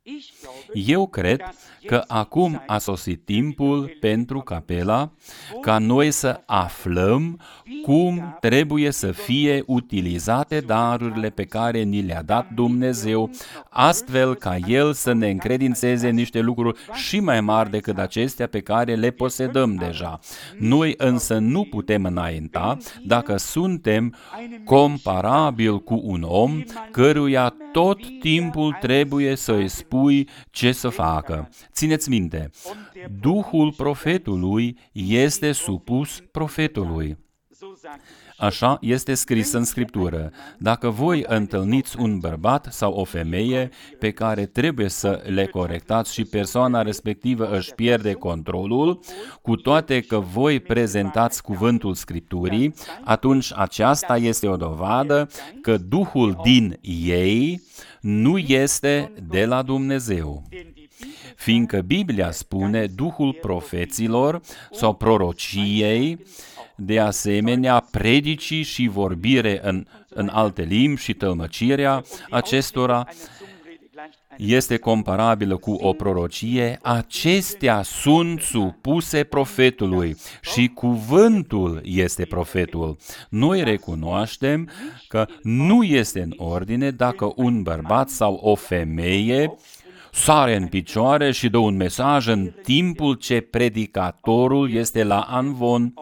Eu cred că acum a sosit timpul pentru Capela ca noi să aflăm cum trebuie să fie utilizate darurile pe care ni le-a dat Dumnezeu, astfel ca El să ne încredințeze niște lucruri și mai mari decât acestea pe care le posedăm deja. Noi însă nu putem înainta dacă suntem comparabili cu un om căruia tot timpul trebuie să-i spui ce să facă. Țineți minte, Duhul profetului este supus profetului. Așa este scris în Scriptură. Dacă voi întâlniți un bărbat sau o femeie pe care trebuie să le corectați și persoana respectivă își pierde controlul, cu toate că voi prezentați cuvântul Scripturii, atunci aceasta este o dovadă că Duhul din ei nu este de la Dumnezeu. Fiindcă Biblia spune Duhul profeților sau prorociei, de asemenea, predicii și vorbire în, în alte limbi și tălmăcirea acestora este comparabilă cu o prorocie, acestea sunt supuse profetului și cuvântul este profetul. Noi recunoaștem că nu este în ordine dacă un bărbat sau o femeie sare în picioare și dă un mesaj în timpul ce predicatorul este la anvon,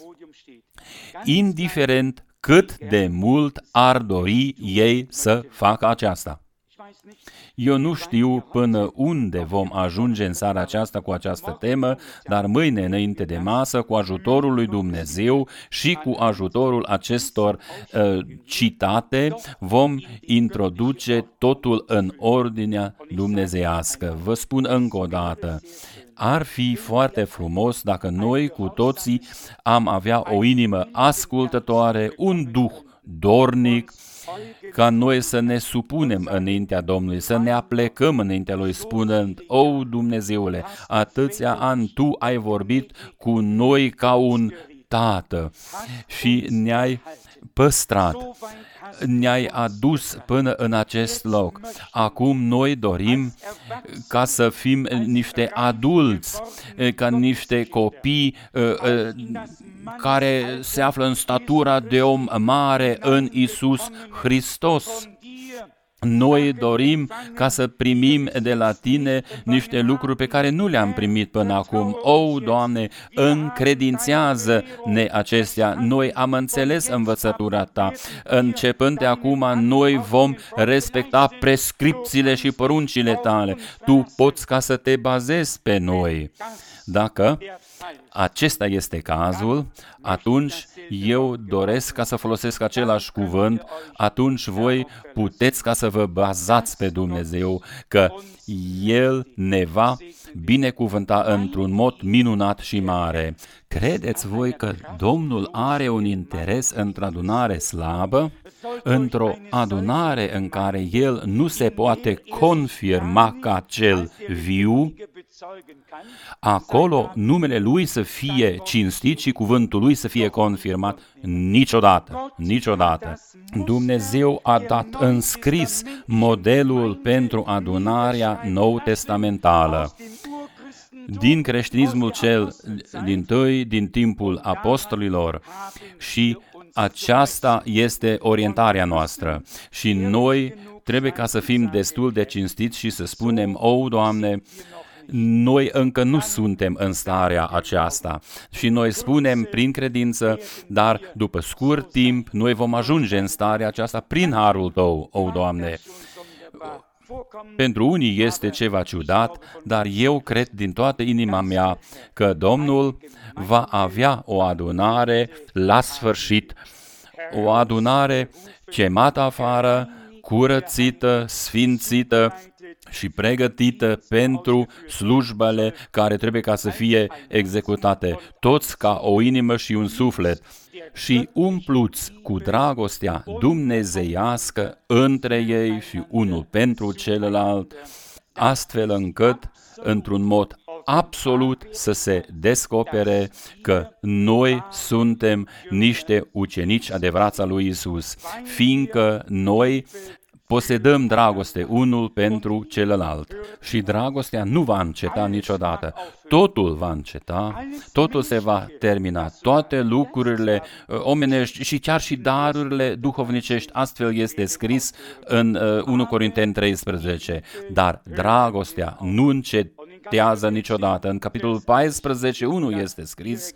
indiferent cât de mult ar dori ei să facă aceasta. Eu nu știu până unde vom ajunge în seara aceasta cu această temă, dar mâine, înainte de masă, cu ajutorul lui Dumnezeu și cu ajutorul acestor uh, citate, vom introduce totul în ordinea dumnezeiască. Vă spun încă o dată, ar fi foarte frumos dacă noi cu toții am avea o inimă ascultătoare, un duh dornic, ca noi să ne supunem înaintea Domnului, să ne aplecăm înaintea Lui, spunând: O, Dumnezeule, atâția ani Tu ai vorbit cu noi ca un tată și ne-ai păstrat, ne-ai adus până în acest loc. Acum noi dorim ca să fim niște adulți, ca niște copii care se află în statura de om mare în Iisus Hristos. Noi dorim ca să primim de la Tine niște lucruri pe care nu le-am primit până acum. O, Doamne, încredințează-ne acestea. Noi am înțeles învățătura Ta. Începând de acum, noi vom respecta prescripțiile și poruncile Tale. Tu poți ca să te bazezi pe noi. Dacă acesta este cazul, atunci eu doresc ca să folosesc același cuvânt, atunci voi puteți ca să vă bazați pe Dumnezeu, că El ne va binecuvânta într-un mod minunat și mare. Credeți voi că Domnul are un interes într-o adunare slabă, într-o adunare în care El nu se poate confirma ca cel viu? Acolo numele Lui să fie cinstit și cuvântul Lui să fie confirmat? Niciodată, niciodată. Dumnezeu a dat în scris modelul pentru adunarea nou-testamentală. Din creștinismul cel dintâi, din timpul apostolilor, și aceasta este orientarea noastră. Și noi trebuie ca să fim destul de cinstiți și să spunem: O, Doamne, noi încă nu suntem în starea aceasta și noi spunem prin credință, dar după scurt timp noi vom ajunge în starea aceasta prin harul Tău, o, Doamne. Pentru unii este ceva ciudat, dar eu cred din toată inima mea că Domnul va avea o adunare la sfârșit, o adunare chemată afară, curățită, sfințită și pregătită pentru slujbele care trebuie ca să fie executate, toți ca o inimă și un suflet, și umpluți cu dragostea dumnezeiască între ei și unul pentru celălalt, astfel încât, într-un mod absolut, să se descopere că noi suntem niște ucenici adevărați al lui Iisus, fiindcă noi posedăm dragoste unul pentru celălalt. Și dragostea nu va înceta niciodată. Totul va înceta, totul se va termina, toate lucrurile omenești și chiar și darurile duhovnicești, astfel este scris în unu Corinteni treisprezece. Dar dragostea nu încetează niciodată. În capitolul paisprezece unu este scris: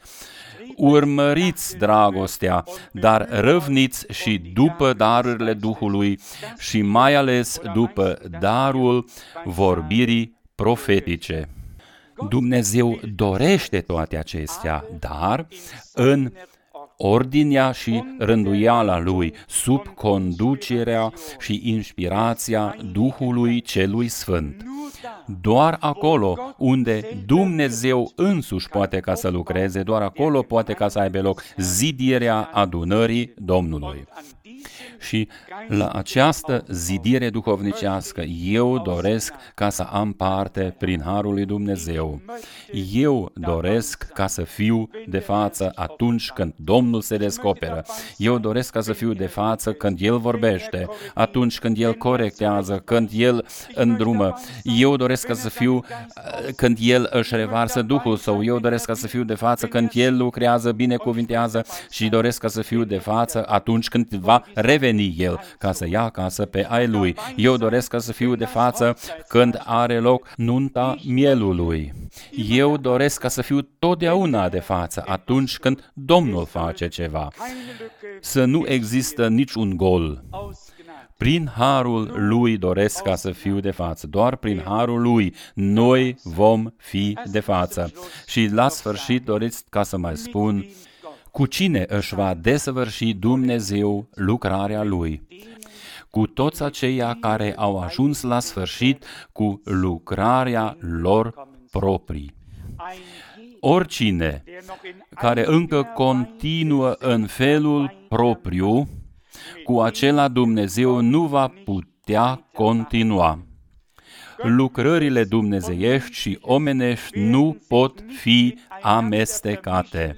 urmăriți dragostea, dar răvniți și după darurile Duhului și mai ales după darul vorbirii profetice. Dumnezeu dorește toate acestea, dar în ordinea și rânduiala Lui, sub conducerea și inspirația Duhului Celui Sfânt. Doar acolo unde Dumnezeu însuși poate ca să lucreze, doar acolo poate ca să aibă loc zidirea adunării Domnului. Și la această zidire duhovnicească eu doresc ca să am parte prin harul lui Dumnezeu. Eu doresc ca să fiu de față atunci când Domnul se descoperă. Eu doresc ca să fiu de față când El vorbește, atunci când El corectează, când El îndrumă. Eu doresc ca să fiu când El își revarsă Duhul Său. Eu doresc ca să fiu de față când El lucrează, binecuvintează și doresc ca să fiu de față atunci când va reveni El ca să ia acasă pe ai Lui. Eu doresc ca să fiu de față când are loc nunta mielului. Eu doresc ca să fiu totdeauna de față atunci când Domnul face ceva. Să nu există niciun gol. Prin harul Lui doresc ca să fiu de față. Doar prin harul Lui noi vom fi de față. Și la sfârșit doriți ca să mai spun: cu cine își va desăvârși Dumnezeu lucrarea Lui? Cu toți aceia care au ajuns la sfârșit cu lucrarea lor proprii. Oricine care încă continuă în felul propriu, cu acela Dumnezeu nu va putea continua. Lucrările dumnezeiești și omenești nu pot fi amestecate.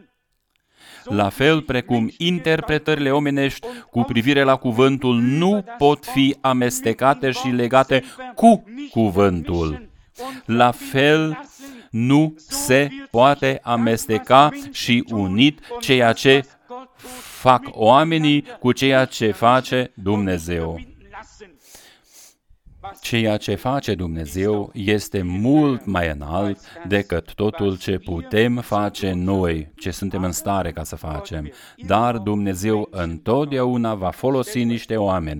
La fel precum interpretările omenești cu privire la cuvântul nu pot fi amestecate și legate cu cuvântul. La fel nu se poate amesteca și unit ceea ce fac oamenii cu ceea ce face Dumnezeu. Ceea ce face Dumnezeu este mult mai înalt decât totul ce putem face noi, ce suntem în stare ca să facem. Dar Dumnezeu întotdeauna va folosi niște oameni.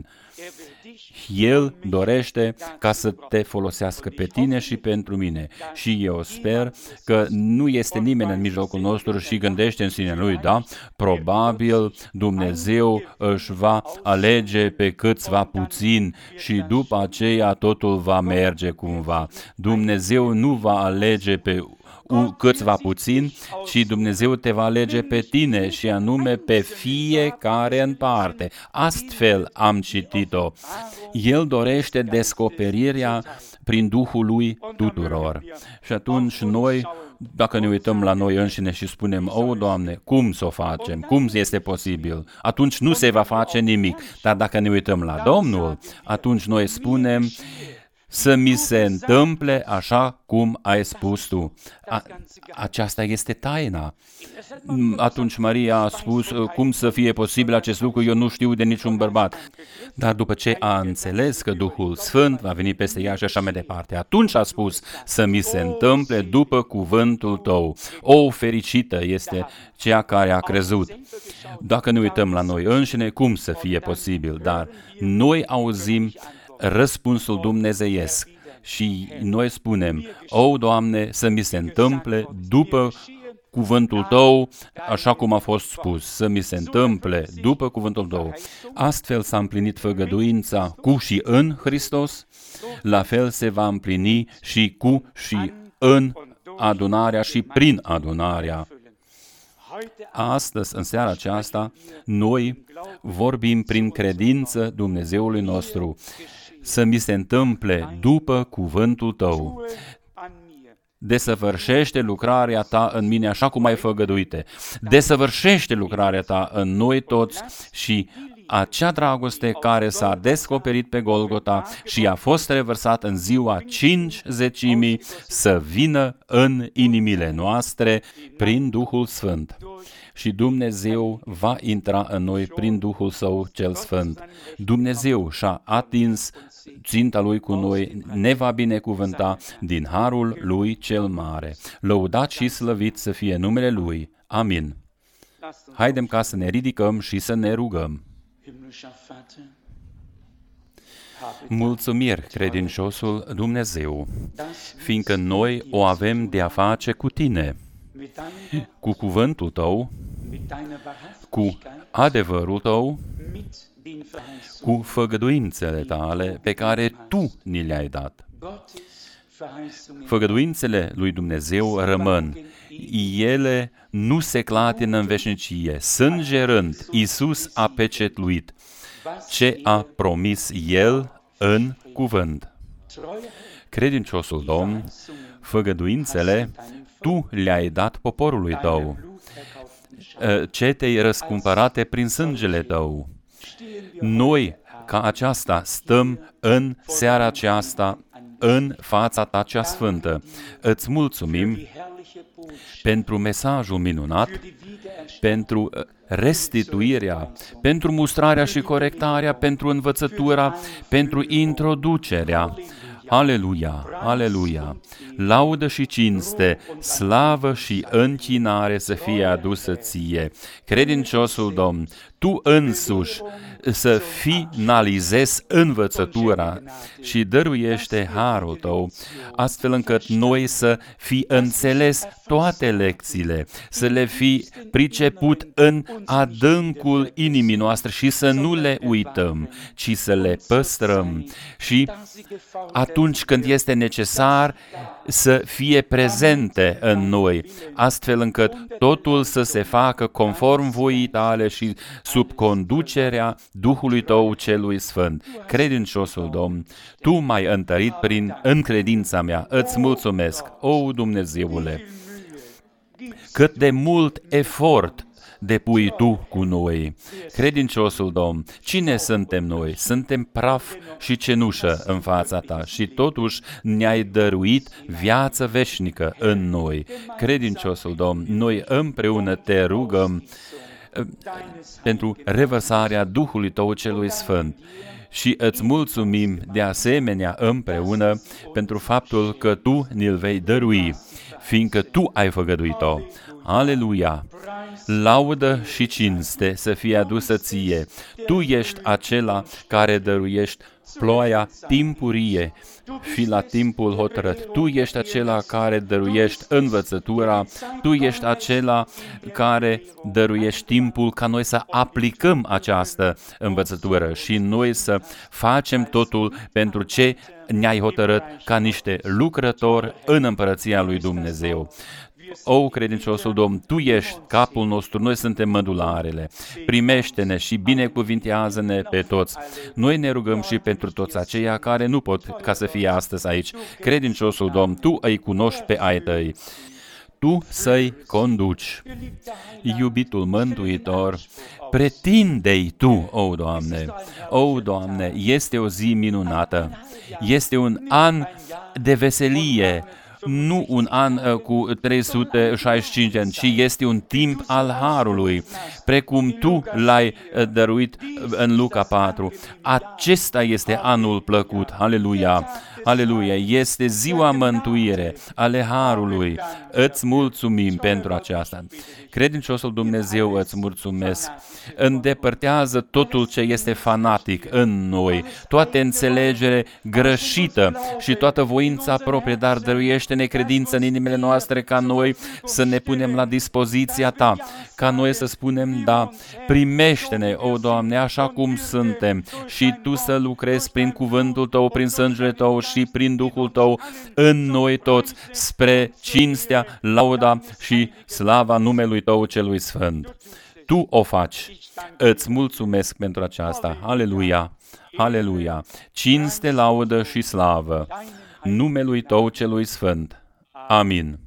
El dorește ca să te folosească pe tine și pentru mine. Și eu sper că nu este nimeni în mijlocul nostru și gândește în sine lui, da? Probabil Dumnezeu își va alege pe câțiva puțin și după aceea totul va merge cumva. Dumnezeu nu va alege pe câțiva puțin, ci Dumnezeu te va alege pe tine și anume pe fiecare în parte. Astfel am citit-o. El dorește descoperirea prin Duhul lui tuturor. Și atunci noi, dacă ne uităm la noi înșine și spunem: o, Doamne, cum să o facem? Cum este posibil? Atunci nu se va face nimic. Dar dacă ne uităm la Domnul, atunci noi spunem: să mi se întâmple așa cum ai spus tu. A, aceasta este taina. Atunci Maria a spus: cum să fie posibil acest lucru? Eu nu știu de niciun bărbat. Dar după ce a înțeles că Duhul Sfânt va veni peste ea și așa mai departe, atunci a spus: să mi se întâmple după cuvântul tău. O, fericită este cea care a crezut. Dacă ne uităm la noi înșine, cum să fie posibil? Dar noi auzim răspunsul dumnezeiesc și noi spunem: o, Doamne, să mi se întâmple după cuvântul Tău, așa cum a fost spus, să mi se întâmple după cuvântul Tău. Astfel s-a împlinit făgăduința cu și în Hristos, la fel se va împlini și cu și în adunarea și prin adunarea. Astăzi, în seara aceasta, noi vorbim prin credință Dumnezeului nostru. Să mi se întâmple după cuvântul Tău. Desăvârșește lucrarea Ta în mine așa cum ai făgăduite. Desăvârșește lucrarea Ta în noi toți și acea dragoste care s-a descoperit pe Golgota și a fost revărsat în ziua cincizecimii să vină în inimile noastre prin Duhul Sfânt. Și Dumnezeu va intra în noi prin Duhul Său cel Sfânt. Dumnezeu și-a atins ținta Lui cu noi, ne va binecuvânta din harul Lui cel mare. Lăudat și slăvit să fie numele Lui. Amin. Haidem ca să ne ridicăm și să ne rugăm. Mulțumiri, credinciosul Dumnezeu, fiindcă noi o avem de a face cu Tine, cu cuvântul Tău, cu adevărul Tău, cu făgăduințele Tale pe care Tu ni le-ai dat. Făgăduințele lui Dumnezeu rămân. Ele nu se clatină în veșnicie. Sângerând, Iisus a pecetluit ce a promis El în cuvânt. Credinciosul Domn, făgăduințele Tu le-ai dat poporului Tău, cetei răscumpărate prin sângele Tău. Noi, ca aceasta, stăm în seara aceasta în fața Ta cea sfântă. Îți mulțumim pentru mesajul minunat, pentru restituirea, pentru mustrarea și corectarea, pentru învățătura, pentru introducerea. Aleluia, aleluia! Laudă și cinste, slavă și închinare să fie adusă Ție. Credinciosul Domn, Tu însuși să finalizezi învățătura și dăruiește harul Tău, astfel încât noi să fi înțeles toate lecțiile, să le fi priceput în adâncul inimii noastre și să nu le uităm, ci să le păstrăm și atunci când este necesar să fie prezente în noi, astfel încât totul să se facă conform voii Tale și sub conducerea Duhului Tău celui Sfânt. Credinciosul Domn, Tu m-ai întărit prin încredința mea. Îți mulțumesc, o Dumnezeule, cât de mult efort depui Tu cu noi. Credinciosul Domn, cine suntem noi? Suntem praf și cenușă în fața Ta și totuși ne-ai dăruit viață veșnică în noi. Credinciosul Domn, noi împreună Te rugăm pentru revărsarea Duhului Tău celui Sfânt. Și îți mulțumim de asemenea împreună pentru faptul că Tu ne-l vei dărui, fiindcă Tu ai făgăduit-o. Aleluia! Laudă și cinste să fie adusă Ție. Tu ești acela care dăruiești ploaia timpurie și la timpul hotărât. Tu ești acela care dăruiești învățătura, Tu ești acela care dăruiești timpul ca noi să aplicăm această învățătură și noi să facem totul pentru ce ne-ai hotărât ca niște lucrători în împărăția lui Dumnezeu. O, credinciosul Domn, Tu ești capul nostru, noi suntem mădularele. Primește-ne și binecuvintează-ne pe toți. Noi ne rugăm și pentru toți aceia care nu pot ca să fie astăzi aici. Credinciosul Domn, Tu îi cunoști pe ai Tăi. Tu să-i conduci. Iubitul Mântuitor, pretinde-i Tu, o, Doamne. O, Doamne, este o zi minunată. Este un an de veselie, nu un an uh, cu trei sute șaizeci și cinci de ani, ci este un timp al harului, precum Tu l-ai uh, dăruit în Luca patru. Acesta este anul plăcut, aleluia, aleluia, este ziua mântuire ale harului. Îți mulțumim pentru aceasta. Credinciosul Dumnezeu, îți mulțumesc. Îndepărtează totul ce este fanatic în noi, toată înțelegere greșită și toată voința proprie, dar dăruiește-ne credință în inimile noastre ca noi să ne punem la dispoziția Ta, ca noi să spunem, da, primește-ne, o, Doamne, așa cum suntem și Tu să lucrezi prin cuvântul Tău, prin sângele Tău și prin Duhul Tău în noi toți, spre cinstea, lauda și slava numelui Tău celui Sfânt. Tu o faci. Îți mulțumesc pentru aceasta. Aleluia! Aleluia! Cinste, laudă și slavă numelui Tău celui Sfânt. Amin.